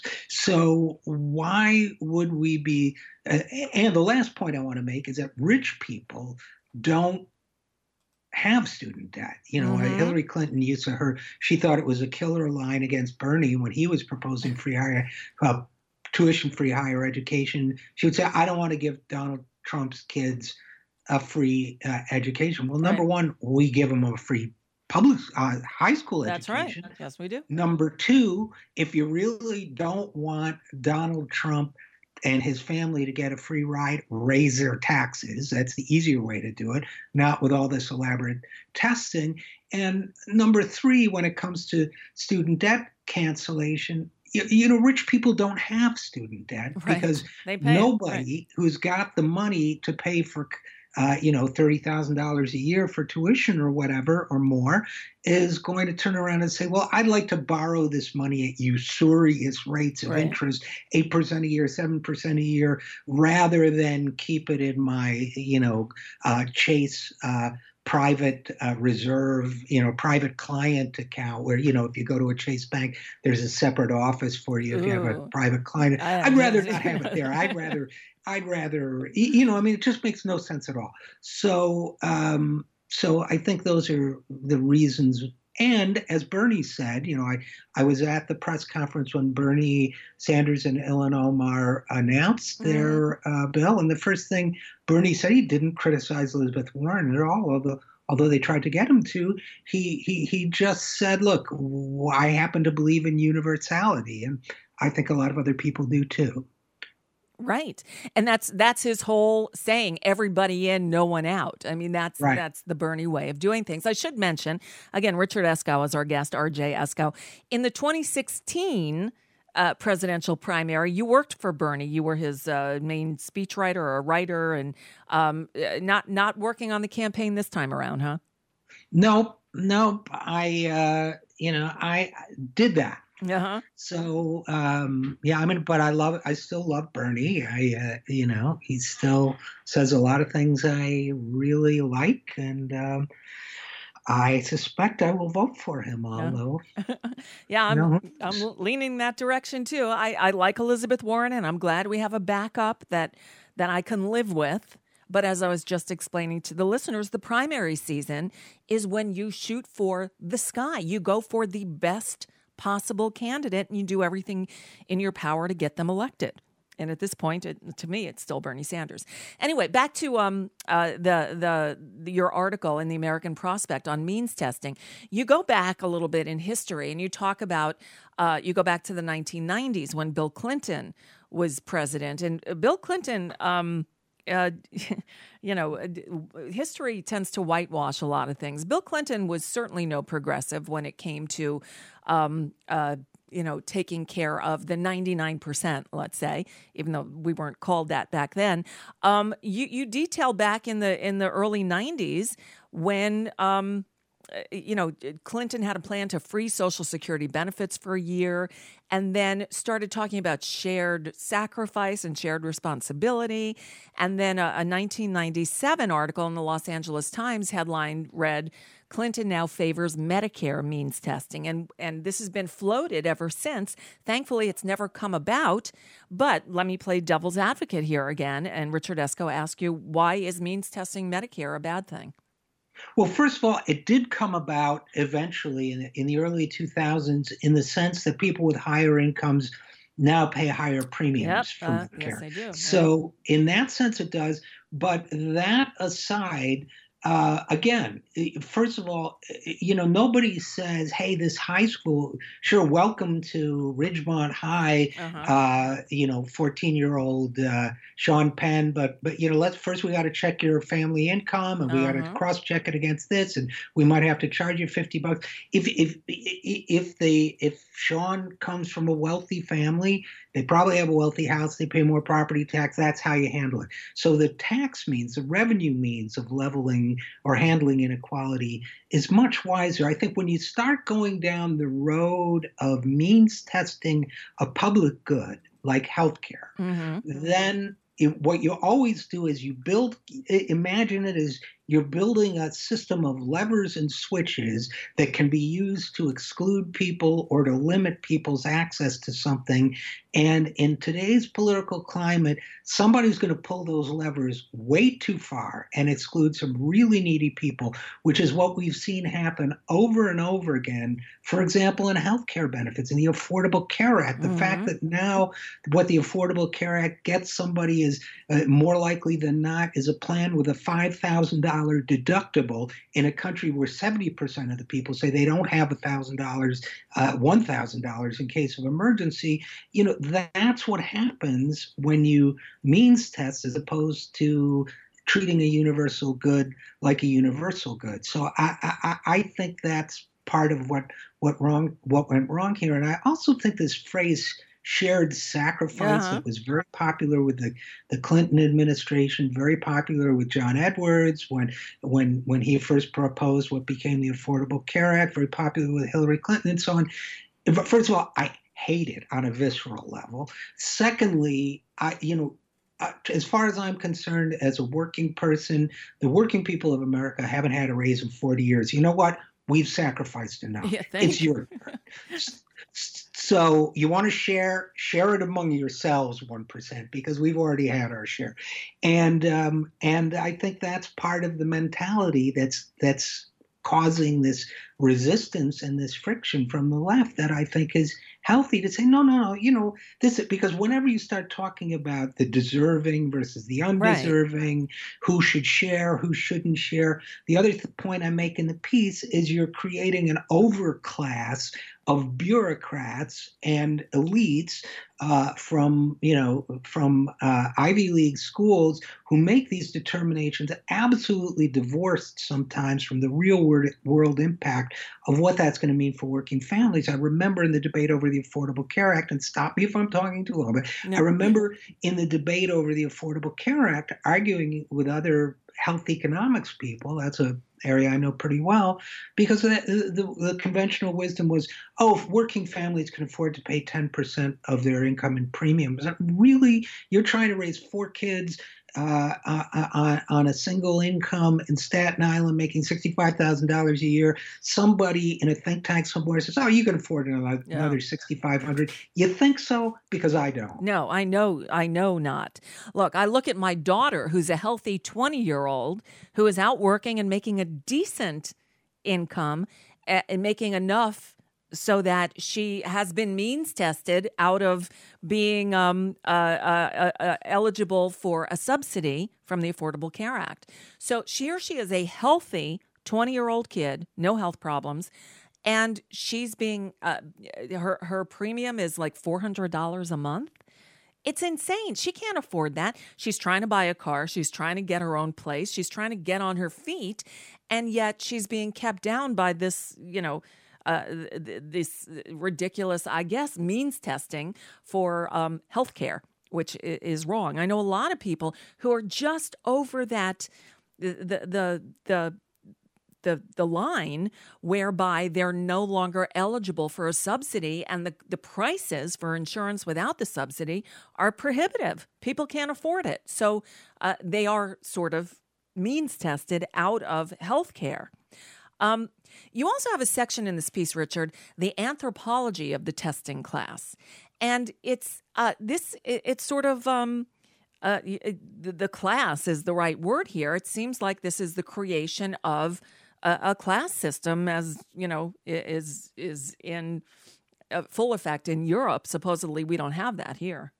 Speaker 4: So why would we be? Uh, and the last point I want to make is that rich people don't have student debt. You know, mm-hmm. Hillary Clinton used to her, she thought it was a killer line against Bernie when he was proposing free higher, uh, tuition-free higher education. She would say, I don't want to give Donald Trump's kids a free uh, education. Well, number right. one, we give them a free public uh, high school
Speaker 10: That's
Speaker 4: education.
Speaker 10: That's right. Yes, we do.
Speaker 4: Number two, if you really don't want Donald Trump and his family to get a free ride, raise their taxes. That's the easier way to do it, not with all this elaborate testing. And number three, when it comes to student debt cancellation, you, you know, rich people don't have student debt
Speaker 10: right.
Speaker 4: because
Speaker 10: they pay
Speaker 4: nobody
Speaker 10: right.
Speaker 4: who's got the money to pay for, uh, you know, thirty thousand dollars a year for tuition or whatever or more is going to turn around and say, well, I'd like to borrow this money at usurious rates of
Speaker 10: right.
Speaker 4: interest, eight percent a year, seven percent a year, rather than keep it in my, you know, uh, Chase uh, private uh, reserve, you know, private client account where, you know, if you go to a Chase Bank, there's a separate office for you if Ooh. you have a private client.
Speaker 10: I
Speaker 4: I'd rather not have it there. I'd rather, I'd rather, you know, I mean, it just makes no sense at all. So, um, so I think those are the reasons. And as Bernie said, you know, I, I was at the press conference when Bernie Sanders and Ilhan Omar announced mm. their uh, bill. And the first thing Bernie said, he didn't criticize Elizabeth Warren at all, although although they tried to get him to. He he he just said, look, I happen to believe in universality. And I think a lot of other people do too.
Speaker 10: Right. And that's that's his whole saying, everybody in, no one out. I mean, that's right. that's the Bernie way of doing things. I should mention, again, Richard Eskow is our guest, R J Eskow. In the twenty sixteen uh, presidential primary, you worked for Bernie. You were his uh, main speechwriter or a writer, and um, not not working on the campaign this time around, huh?
Speaker 4: Nope. Nope. I, uh, you know, I did that.
Speaker 10: Uh-huh.
Speaker 4: So, um, yeah, I mean, but I love, I still love Bernie. I, uh, you know, he still says a lot of things I really like. And um, I suspect I will vote for him, although.
Speaker 10: Yeah, yeah I'm,
Speaker 4: no.
Speaker 10: I'm leaning that direction, too. I, I like Elizabeth Warren, and I'm glad we have a backup that that I can live with. But as I was just explaining to the listeners, the primary season is when you shoot for the sky. You go for the best possible candidate, and you do everything in your power to get them elected. And at this point, it, to me, it's still Bernie Sanders. Anyway, back to um, uh, the, the the your article in the American Prospect on means testing. You go back a little bit in history, and you talk about uh, you go back to the nineteen nineties when Bill Clinton was president, and Bill Clinton. Um, Uh, you know, history tends to whitewash a lot of things. Bill Clinton was certainly no progressive when it came to, um, uh, you know, taking care of the ninety-nine percent, let's say, even though we weren't called that back then. Um, you, you detail back in the in the early nineties when, um, you know, Clinton had a plan to freeze Social Security benefits for a year and then started talking about shared sacrifice and shared responsibility. And then a, a nineteen ninety-seven article in the Los Angeles Times headline read, Clinton now favors Medicare means testing. And, and this has been floated ever since. Thankfully, it's never come about. But let me play devil's advocate here again. And Richard Esco ask you, why is means testing Medicare a bad thing?
Speaker 4: Well, first of all, it did come about eventually in the, in the early two thousands in the sense that people with higher incomes now pay higher premiums
Speaker 10: Yep,
Speaker 4: for
Speaker 10: uh,
Speaker 4: Medicare.
Speaker 10: yes, they do.
Speaker 4: So in that sense, it does. But that aside, uh, again, first of all, you know, nobody says, hey, this high school, sure, welcome to Ridgemont High,
Speaker 10: Uh-huh.
Speaker 4: uh, you know, fourteen-year-old uh, Sean Penn. But, but you know, let's first we got to check your family income and we got
Speaker 10: Uh-huh.
Speaker 4: to cross-check it against this. And we might have to charge you fifty bucks. If, if, if, they, if Sean comes from a wealthy family, they probably have a wealthy house, they pay more property tax. That's how you handle it. So the tax means, the revenue means of leveling or handling inequality is much wiser. I think when you start going down the road of means testing a public good like healthcare,
Speaker 10: Mm-hmm.
Speaker 4: then it, what you always do is you build, imagine it as you're building a system of levers and switches that can be used to exclude people or to limit people's access to something. And in today's political climate, somebody's going to pull those levers way too far and exclude some really needy people, which is what we've seen happen over and over again. For example, in healthcare benefits, in the Affordable Care Act, the
Speaker 10: Mhm.
Speaker 4: fact that now what the Affordable Care Act gets somebody is uh, more likely than not is a plan with a five thousand dollars deductible in a country where seventy percent of the people say they don't have one thousand dollars, uh, one thousand dollars in case of emergency. You know, that's what happens when you means test as opposed to treating a universal good like a universal good. So I, I, I think that's part of what what wrong what went wrong here. And I also think this phrase shared sacrifice
Speaker 10: Uh-huh.
Speaker 4: that was very popular with the, the Clinton administration, very popular with John Edwards when when when he first proposed what became the Affordable Care Act, very popular with Hillary Clinton and so on. But first of all, I hate it on a visceral level. Secondly, I you know Uh, as far as I'm concerned, as a working person, the working people of America haven't had a raise in forty years. You know what? We've sacrificed enough.
Speaker 10: Yeah, thank
Speaker 4: it's your turn. So you want to share, share it among yourselves, one percent, because we've already had our share. And um, and I think that's part of the mentality that's that's causing this resistance and this friction from the left that I think is healthy to say, no, no, no, you know, this is because whenever you start talking about the deserving versus the undeserving, who should share, who shouldn't share, the other th- point I make in the piece is you're creating an overclass of bureaucrats and elites uh, from, you know, from uh, Ivy League schools who make these determinations absolutely divorced sometimes from the real world, world impact of what that's going to mean for working families. I remember in the debate over the Affordable Care Act, and stop me if I'm talking too long, but
Speaker 10: No.
Speaker 4: I remember in the debate over the Affordable Care Act arguing with other health economics people, that's a area I know pretty well, because the, the, the conventional wisdom was, oh, if working families can afford to pay ten percent of their income in premiums, really, you're trying to raise four kids uh, uh, on, on a single income in Staten Island making sixty-five thousand dollars a year. Somebody in a think tank somewhere says, oh, you can afford another,
Speaker 10: Yeah.
Speaker 4: another sixty-five hundred dollars. You think so? Because I don't.
Speaker 10: No, I know, I know not. Look, I look at my daughter, who's a healthy twenty-year-old, who is out working and making a decent income uh, and making enough so that she has been means tested out of being um, uh, uh, uh, eligible for a subsidy from the Affordable Care Act. So she or she is a healthy twenty-year-old kid, no health problems, and she's being uh, her her premium is like four hundred dollars a month. It's insane. She can't afford that. She's trying to buy a car. She's trying to get her own place. She's trying to get on her feet, and yet she's being kept down by this, you know, uh, this ridiculous, I guess, means testing for um, health care, which is wrong. I know a lot of people who are just over that, the the the the the line whereby they're no longer eligible for a subsidy, and the, the prices for insurance without the subsidy are prohibitive. People can't afford it. So uh, they are sort of means tested out of health care. Um, you also have a section in this piece, Richard, the anthropology of the testing class. And it's uh, this, it, it's sort of, um, uh, the, the class is the right word here. It seems like this is the creation of a, a class system, as, you know, is, is in full effect in Europe. Supposedly we don't have that here.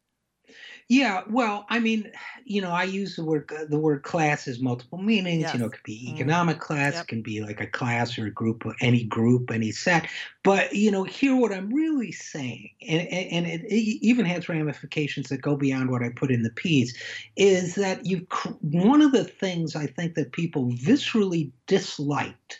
Speaker 4: Yeah, well, I mean, you know, I use the word the word class has multiple meanings.
Speaker 10: Yes.
Speaker 4: You know, it could be economic class,
Speaker 10: Yep.
Speaker 4: it can be like a class or a group, or any group, any set. But you know, here what I'm really saying, and and it, it even has ramifications that go beyond what I put in the piece, is that you one of the things I think that people viscerally disliked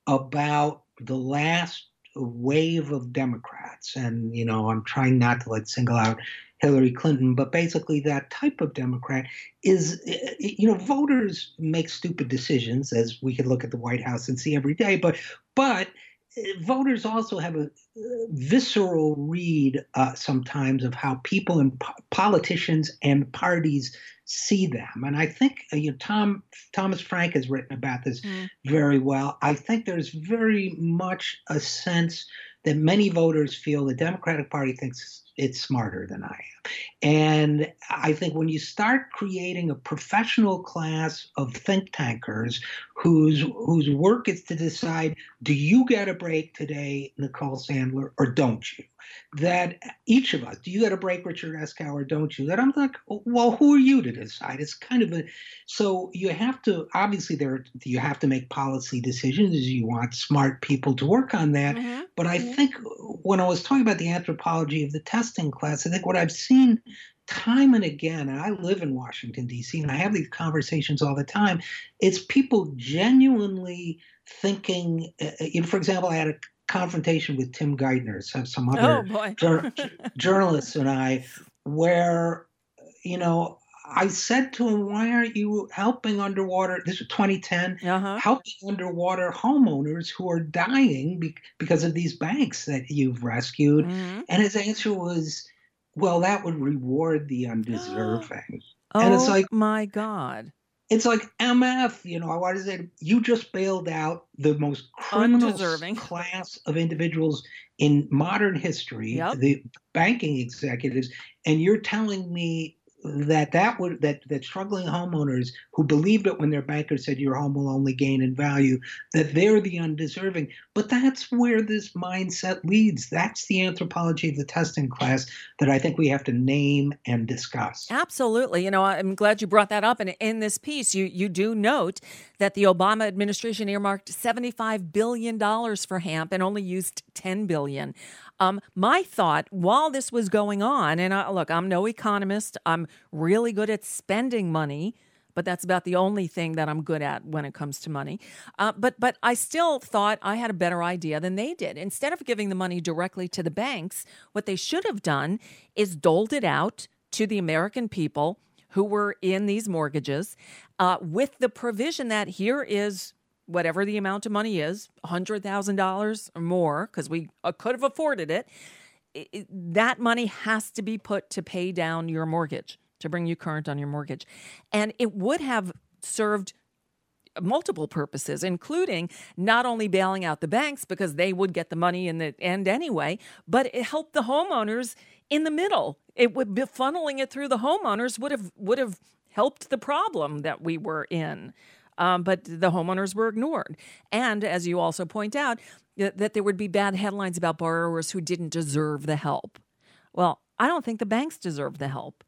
Speaker 4: about the last wave of Democrats, and you know, I'm trying not to like single out Hillary Clinton, but basically that type of Democrat is, you know, voters make stupid decisions, as we could look at the White House and see every day, but but voters also have a visceral read uh, sometimes of how people and po- politicians and parties see them. And I think uh, you know, Tom Thomas Frank has written about this mm. very well. I think there's very much a sense that many voters feel the Democratic Party thinks it's smarter than I am. And I think when you start creating a professional class of think tankers whose whose work is to decide, do you get a break today, Nicole Sandler, or don't you? That each of us, do you get a break, Richard Eskow, or don't you? That I'm like, well, who are you to decide? It's kind of a, so you have to, obviously there, you have to make policy decisions. You want smart people to work on that. Mm-hmm. But I mm-hmm. think when I was talking about the anthropology of the testing class, I think what I've seen time and again, and I live in Washington, D C, and I have these conversations all the time, it's people genuinely thinking, uh, you know, for example, I had a confrontation with Tim Geithner, some, some other
Speaker 10: oh,
Speaker 4: jur- journalists and I, where, you know, I said to him, why aren't you helping underwater, this was twenty ten, uh-huh. helping underwater homeowners who are dying be- because of these banks that you've rescued? Mm-hmm. And his answer was, well, that would reward the undeserving.
Speaker 10: Oh,
Speaker 4: and it's like,
Speaker 10: my God.
Speaker 4: It's like M F, you know, I want to say, you just bailed out the most criminal class of individuals in modern history, yep. the banking executives, and you're telling me that that would that that struggling homeowners who believed it when their banker said your home will only gain in value, that they're the undeserving. But that's where this mindset leads. That's the anthropology of the testing class that I think we have to name and discuss.
Speaker 10: Absolutely. You know, I'm glad you brought that up. And in this piece, you you do note that the Obama administration earmarked seventy-five billion dollars for HAMP and only used ten billion dollars. Um, my thought while this was going on, and I, look, I'm no economist. I'm really good at spending money, but that's about the only thing that I'm good at when it comes to money. Uh, but but I still thought I had a better idea than they did. Instead of giving the money directly to the banks, what they should have done is doled it out to the American people who were in these mortgages uh, with the provision that here is whatever the amount of money is, one hundred thousand dollars or more, because we uh, could have afforded it, it, it, that money has to be put to pay down your mortgage, to bring you current on your mortgage. And it would have served multiple purposes, including not only bailing out the banks because they would get the money in the end anyway, but it helped the homeowners in the middle. It would be funneling it through the homeowners would have would have helped the problem that we were in. Um, but the homeowners were ignored. And as you also point out, that there would be bad headlines about borrowers who didn't deserve the help. Well, I don't think the banks deserve the help.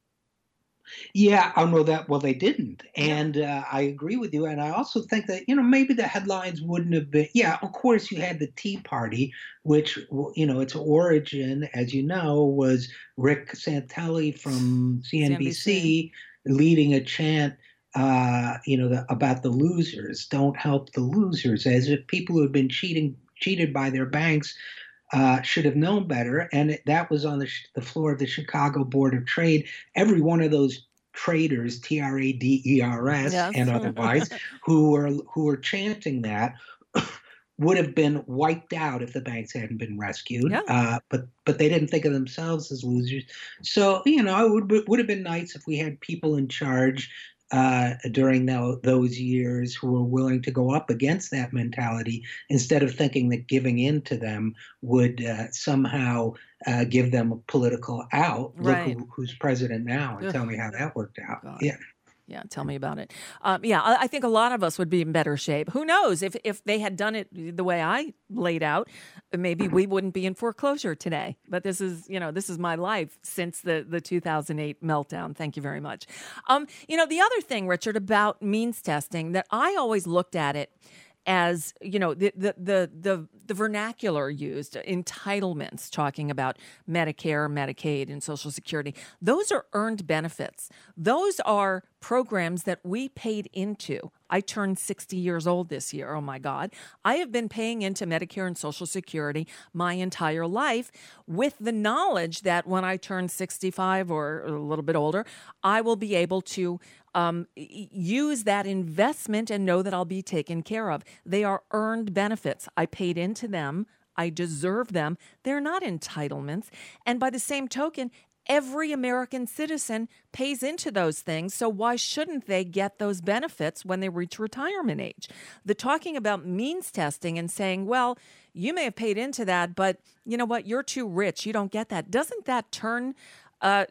Speaker 4: Yeah, I know that. Well, they didn't. And uh, I agree with you. And I also think that, you know, maybe the headlines wouldn't have been. Yeah, of course, you had the Tea Party, which, you know, its origin, as you know, was Rick Santelli from C N B C, C N B C. Leading a chant, uh, you know, the, about the losers. Don't help the losers, as if people who had been cheating, cheated by their banks Uh, should have known better. And it, that was on the, sh- the floor of the Chicago Board of Trade. Every one of those traders, T R A D E R S
Speaker 10: Yes.
Speaker 4: and otherwise, who were who were chanting that would have been wiped out if the banks hadn't been rescued.
Speaker 10: Yeah.
Speaker 4: Uh, but but they didn't think of themselves as losers. So, you know, it would, would have been nice if we had people in charge Uh, during the, those years who were willing to go up against that mentality instead of thinking that giving in to them would uh, somehow uh, give them a political out.
Speaker 10: Right.
Speaker 4: Look who, who's president now and
Speaker 10: Ugh.
Speaker 4: tell me how that worked out.
Speaker 10: God.
Speaker 4: Yeah.
Speaker 10: Yeah, tell me about it. Um, yeah, I, I think a lot of us would be in better shape. Who knows? If if they had done it the way I laid out, maybe we wouldn't be in foreclosure today. But this is, you know, this is my life since the, the two thousand eight meltdown. Thank you very much. Um, you know, the other thing, Richard, about means testing, that I always looked at it as, you know, the the the the, the vernacular used, entitlements, talking about Medicare, Medicaid, and Social Security. Those are earned benefits. Those are programs that we paid into. I turned sixty years old this year. Oh, my God. I have been paying into Medicare and Social Security my entire life with the knowledge that when I turn sixty-five or a little bit older, I will be able to um, use that investment and know that I'll be taken care of. They are earned benefits. I paid into them. I deserve them. They're not entitlements. And by the same token, every American citizen pays into those things, so why shouldn't they get those benefits when they reach retirement age? The talking about means testing and saying, well, you may have paid into that, but you know what? You're too rich. You don't get that. Doesn't that turn, uh,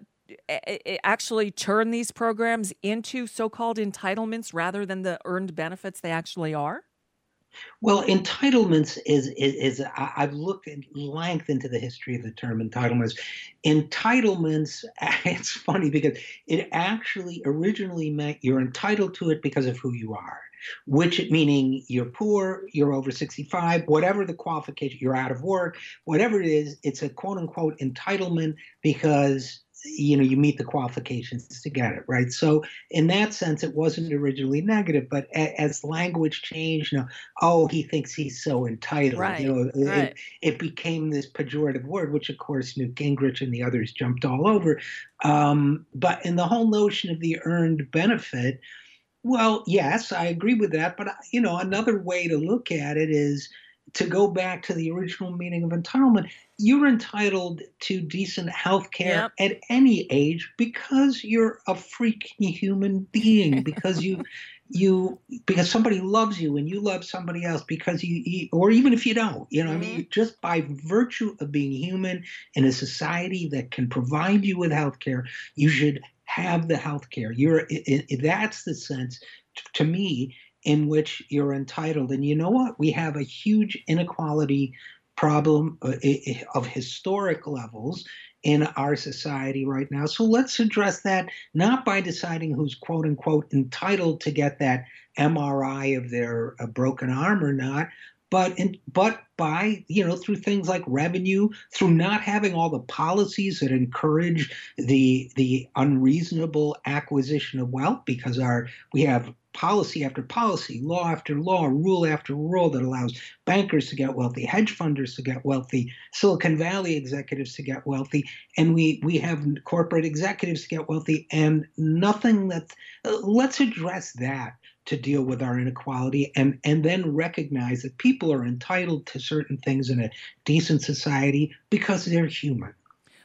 Speaker 10: actually turn these programs into so-called entitlements rather than the earned benefits they actually are?
Speaker 4: Well, entitlements is, is, is I've looked at length into the history of the term entitlements. Entitlements, it's funny because it actually originally meant you're entitled to it because of who you are, which meaning you're poor, you're over sixty-five, whatever the qualification, you're out of work, whatever it is, it's a quote unquote entitlement because you know, you meet the qualifications to get it, right? So in that sense, it wasn't originally negative, but a, as language changed, you know, oh, he thinks he's so entitled.
Speaker 10: Right,
Speaker 4: You know,
Speaker 10: right.
Speaker 4: it, it became this pejorative word, which of course Newt Gingrich and the others jumped all over. Um, but in the whole notion of the earned benefit, well, yes, I agree with that. But, you know, another way to look at it is to go back to the original meaning of entitlement. You're entitled to decent health care
Speaker 10: Yep.
Speaker 4: at any age because you're a freaking human being, because you, you, because somebody loves you and you love somebody else because you, you or even if you don't, you know, I mean, just by virtue of being human in a society that can provide you with health care, you should have the health care. You're, it, it, that's the sense, t- to me, in which you're entitled. And you know what? We have a huge inequality problem uh, of historic levels in our society right now. So let's address that, not by deciding who's quote unquote entitled to get that M R I of their uh, broken arm or not, but in, but by, you know, through things like revenue, through not having all the policies that encourage the the unreasonable acquisition of wealth, because our we have policy after policy, law after law, rule after rule that allows bankers to get wealthy, hedge funders to get wealthy, Silicon Valley executives to get wealthy, and we we have corporate executives to get wealthy, and nothing that uh, let's address that to deal with our inequality, and and then recognize that people are entitled to certain things in a decent society because they're human.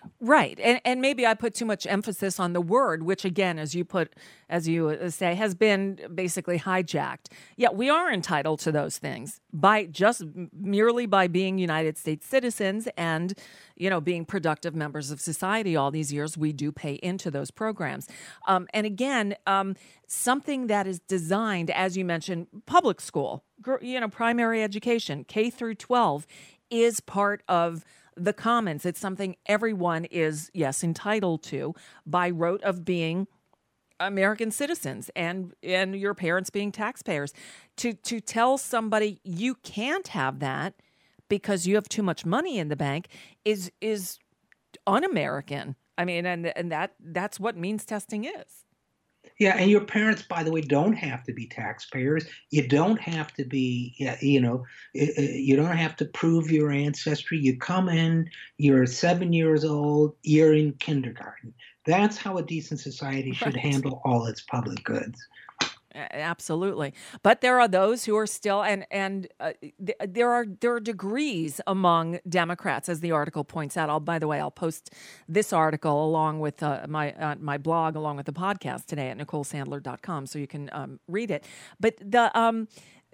Speaker 10: Right. And and maybe I put too much emphasis on the word, which again, as you put, as you say, has been basically hijacked. Yet we are entitled to those things by just merely by being United States citizens and, you know, being productive members of society all these years. We do pay into those programs. Um, and again, um, something that is designed, as you mentioned, public school, you know, primary education, K through twelve is part of the commons. It's something everyone is, yes, entitled to by rote of being American citizens and and your parents being taxpayers. To to tell somebody you can't have that because you have too much money in the bank is is un-American. I mean, and and that that's what means testing is.
Speaker 4: Yeah, and your parents, by the way, don't have to be taxpayers. You don't have to be, you know, you don't have to prove your ancestry. You come in, you're seven years old, you're in kindergarten. That's how a decent society should right. handle all its public goods.
Speaker 10: Absolutely. But there are those who are still, and and uh, th- there are there are degrees among Democrats, as the article points out. I'll, by the way, I'll post this article along with uh, my uh, my blog, along with the podcast today at Nicole Sandler dot com, so you can um, read it. But the um,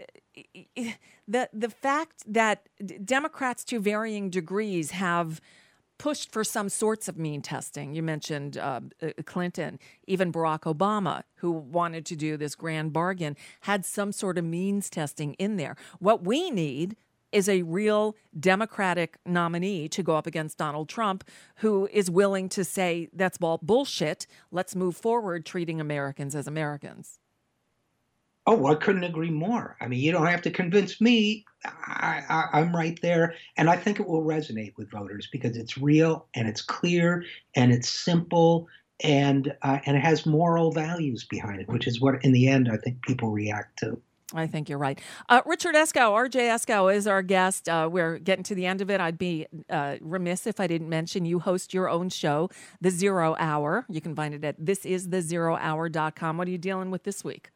Speaker 10: the the fact that Democrats, to varying degrees, have pushed for some sorts of mean testing. You mentioned uh, Clinton, even Barack Obama, who wanted to do this grand bargain, had some sort of means testing in there. What we need is a real Democratic nominee to go up against Donald Trump, who is willing to say, that's all bullshit. Let's move forward treating Americans as Americans.
Speaker 4: Oh, I couldn't agree more. I mean, you don't have to convince me. I, I, I'm right there. And I think it will resonate with voters because it's real and it's clear and it's simple and uh, and it has moral values behind it, which is what, in the end, I think people react to.
Speaker 10: I think you're right. Uh, Richard Eskow, R J Eskow is our guest. Uh, we're getting to the end of it. I'd be uh, remiss if I didn't mention you host your own show, The Zero Hour. You can find it at this is the zero hour dot com. What are you dealing with this week?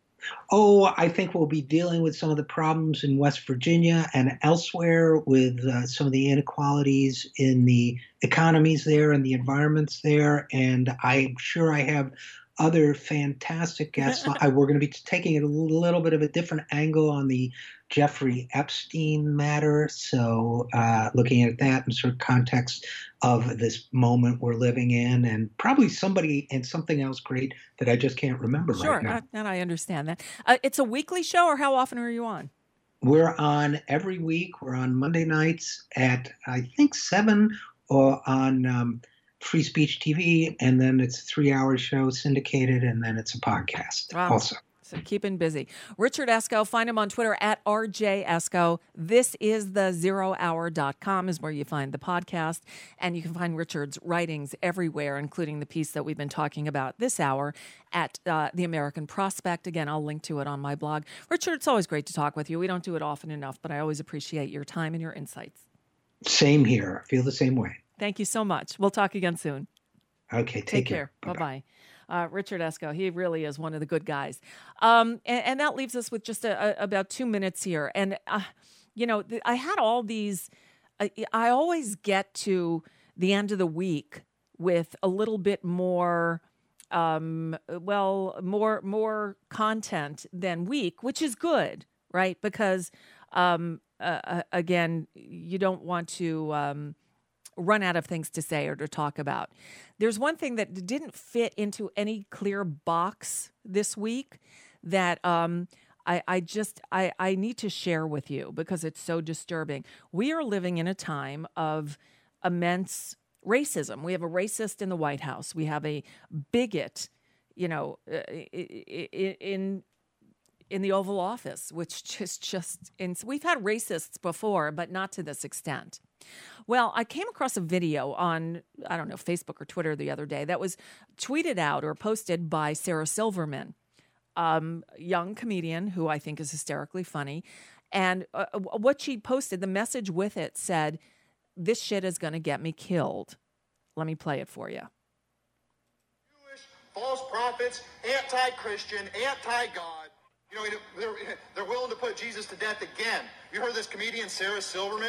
Speaker 4: Oh, I think we'll be dealing with some of the problems in West Virginia and elsewhere with uh, some of the inequalities in the economies there and the environments there. And I'm sure I have other fantastic guests. I, we're going to be taking it a little bit of a different angle on the Jeffrey Epstein matter. So uh, looking at that in sort of context of this moment we're living in, and probably somebody and something else great that I just can't remember
Speaker 10: sure,
Speaker 4: right now.
Speaker 10: Sure, and I understand that. Uh, it's a weekly show, or how often are you on?
Speaker 4: We're on every week. We're on Monday nights at, I think, seven or on um, Free Speech T V, and then it's a three-hour show syndicated, and then it's a podcast
Speaker 10: wow.
Speaker 4: also.
Speaker 10: So keeping busy. Richard Eskow, find him on Twitter at R J Eskow. This is the zero hour dot com is where you find the podcast, and you can find Richard's writings everywhere, including the piece that we've been talking about this hour at uh, The American Prospect. Again, I'll link to it on my blog. Richard, it's always great to talk with you. We don't do it often enough, but I always appreciate your time and your insights.
Speaker 4: Same here. I feel the same way.
Speaker 10: Thank you so much. We'll talk again soon.
Speaker 4: Okay, take,
Speaker 10: take
Speaker 4: care.
Speaker 10: care. Bye-bye. Uh, Richard Eskow, he really is one of the good guys. Um, and, and that leaves us with just a, a, about two minutes here. And, uh, you know, th- I had all these, I, I always get to the end of the week with a little bit more, um, well, more more content than week, which is good, right? Because, um, uh, again, you don't want to... Um, run out of things to say or to talk about. There's one thing that didn't fit into any clear box this week that um, I, I just, I, I need to share with you because it's so disturbing. We are living in a time of immense racism. We have a racist in the White House. We have a bigot, you know, in in the Oval Office, which just, just, in, we've had racists before, but not to this extent. Well, I came across a video on, I don't know, Facebook or Twitter the other day that was tweeted out or posted by Sarah Silverman, um, young comedian who I think is hysterically funny. And uh, what she posted, the message with it said, "This shit is going to get me killed." Let me play it for you.
Speaker 5: Jewish, false prophets, anti-Christian, anti-God. You know, they're, they're willing to put Jesus to death again. You heard this comedian, Sarah Silverman?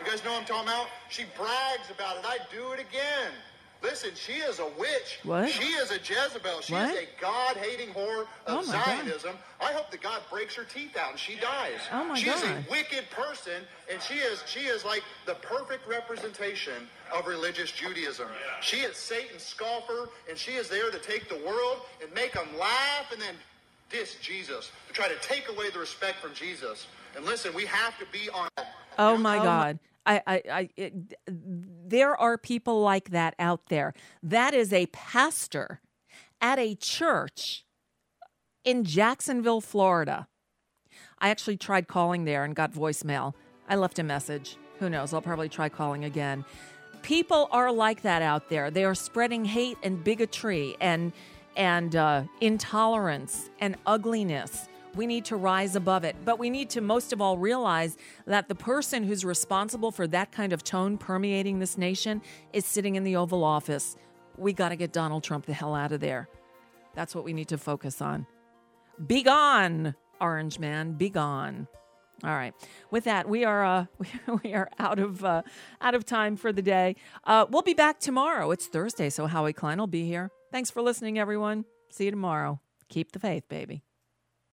Speaker 5: You guys know what I'm talking about? She brags about it. I do it again. Listen, she is a witch.
Speaker 10: What?
Speaker 5: She is a Jezebel. She
Speaker 10: What?
Speaker 5: is a God-hating whore
Speaker 10: Oh,
Speaker 5: of
Speaker 10: my God.
Speaker 5: Zionism. I hope that God breaks her teeth out and she dies.
Speaker 10: Oh, my
Speaker 5: she
Speaker 10: God.
Speaker 5: is a wicked person, and she is she is like the perfect representation of religious Judaism. She is Satan's scoffer, and she is there to take the world and make them laugh and then diss Jesus, to try to take away the respect from Jesus. And listen, we have to be on.
Speaker 10: Oh my God. I, I, I it, there are people like that out there. That is a pastor at a church in Jacksonville, Florida. I actually tried calling there and got voicemail. I left a message. Who knows? I'll probably try calling again. People are like that out there. They are spreading hate and bigotry and and uh, intolerance and ugliness. We need to rise above it. But we need to most of all realize that the person who's responsible for that kind of tone permeating this nation is sitting in the Oval Office. We got to get Donald Trump the hell out of there. That's what we need to focus on. Be gone, Orange Man. Be gone. All right. With that, we are uh, we are out of uh, out of time for the day. Uh, we'll be back tomorrow. It's Thursday, so Howie Klein will be here. Thanks for listening, everyone. See you tomorrow. Keep the faith, baby.